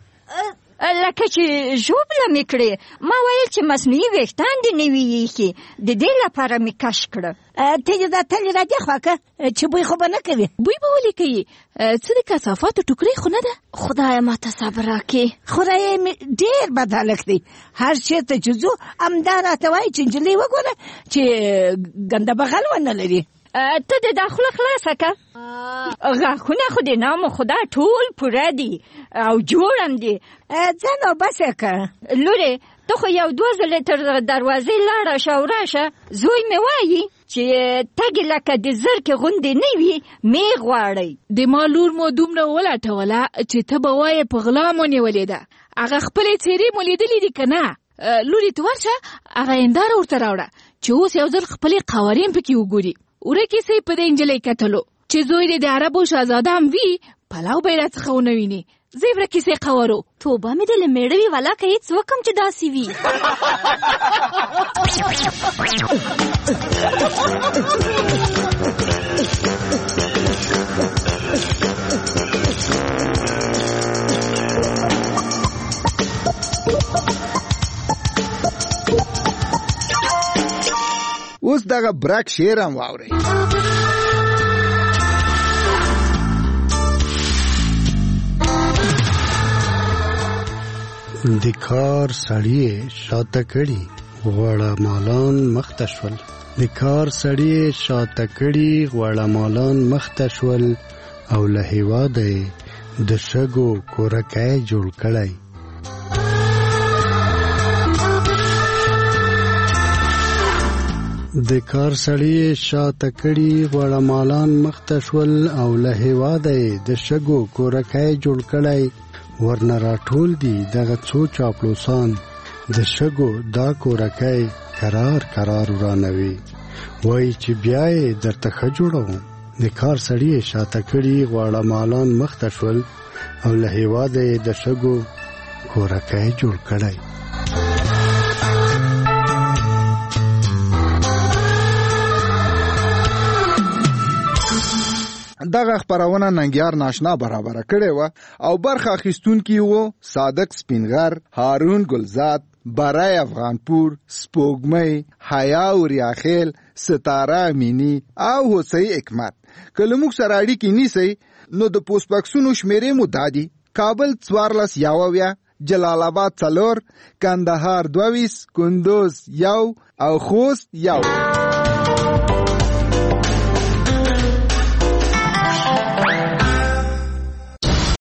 لکه چې ژوبله مې کړې. ما ویل چې مصنوعي ویښتان دې نه وي ایښي د دې لپاره مې کش کړه. ته دې دا تلې را دې خوا که چې بوی خو به نه کوي. بوی به ولې کوي؟ څه د کثافاتو ټوکرې خو نه ده؟ خدایه ماته صبر راکړې. خدای مې ډېر بد هلک دی. هر چېرته چې ځو همدا راته وایي چې نجلۍ وګوره چې ګنده بغل ونه لري. ته دې دا خوله خلاصه که. غاښونه خو د نام خدا ټول پوره دي او جوړ هم دي. ځه نو بس یې که. لورې ته خو یو دوه ځلې تر دروازې لاړه شه او راشه. زوی مې وایي چې تګې لکه د زرکې غوندې نه وي مې غواړئ. د ما لور مو دومره ولټوله چې ته به وایې په غلا مو نیولې ده. هغه خپلې څېرې مو لیدلې دي که نه؟ لورې ته ورشه هغه هنداره ورته راوړه چې اوس یو ځل خپلې قواریم پکې وګوري. ورکې سئ په دې نجلۍ کتلو چې زوی دې د عربو شهزاده هم وي پلو به یې راڅخه ونه ویني. زه یې ورکې سئ قوارو. توبه مې دې له مېړه وي ولا که هېڅ وکم چې داسې وي. اوس دغه برک شعر هم واورئ. د کار سړی شاته کړي غوړه مالان مخته شول د کار سړی شاته کړي غوړه مالان مخته شول او له هیواده د شګو کورکای جوړ کړی د کار سړی شاته کړي غوړه مالان مخته شول او له هیواده د شګو کورکای جوړ کړی ورنه راټول دي دغه څو چاپلوسان د شګو دا کورکای قرار قرار ورانوي وای چې بیا یې درته ښه جوړوم د کار سړی شاته کړي غواړه مالان مخته شول او له هیواده یې د شګو کورکای جوړ کړی دغه خبرونه ننګیار ناشنا برابر کړي و او برخه اخیستونکي وو صادق سپینغر هارون ګلزاد برای افغانپور سپوږمۍ حیا اوریاخیل ستاره امینی او حسین حکمت کله موږ سره اړیکې نیسي نو د پوسټ باکسونو شمیرې مو دادي کابل څوارلس یاوویا جلال آباد څلور کندهار دوه ویس کندوز یو او خوست یو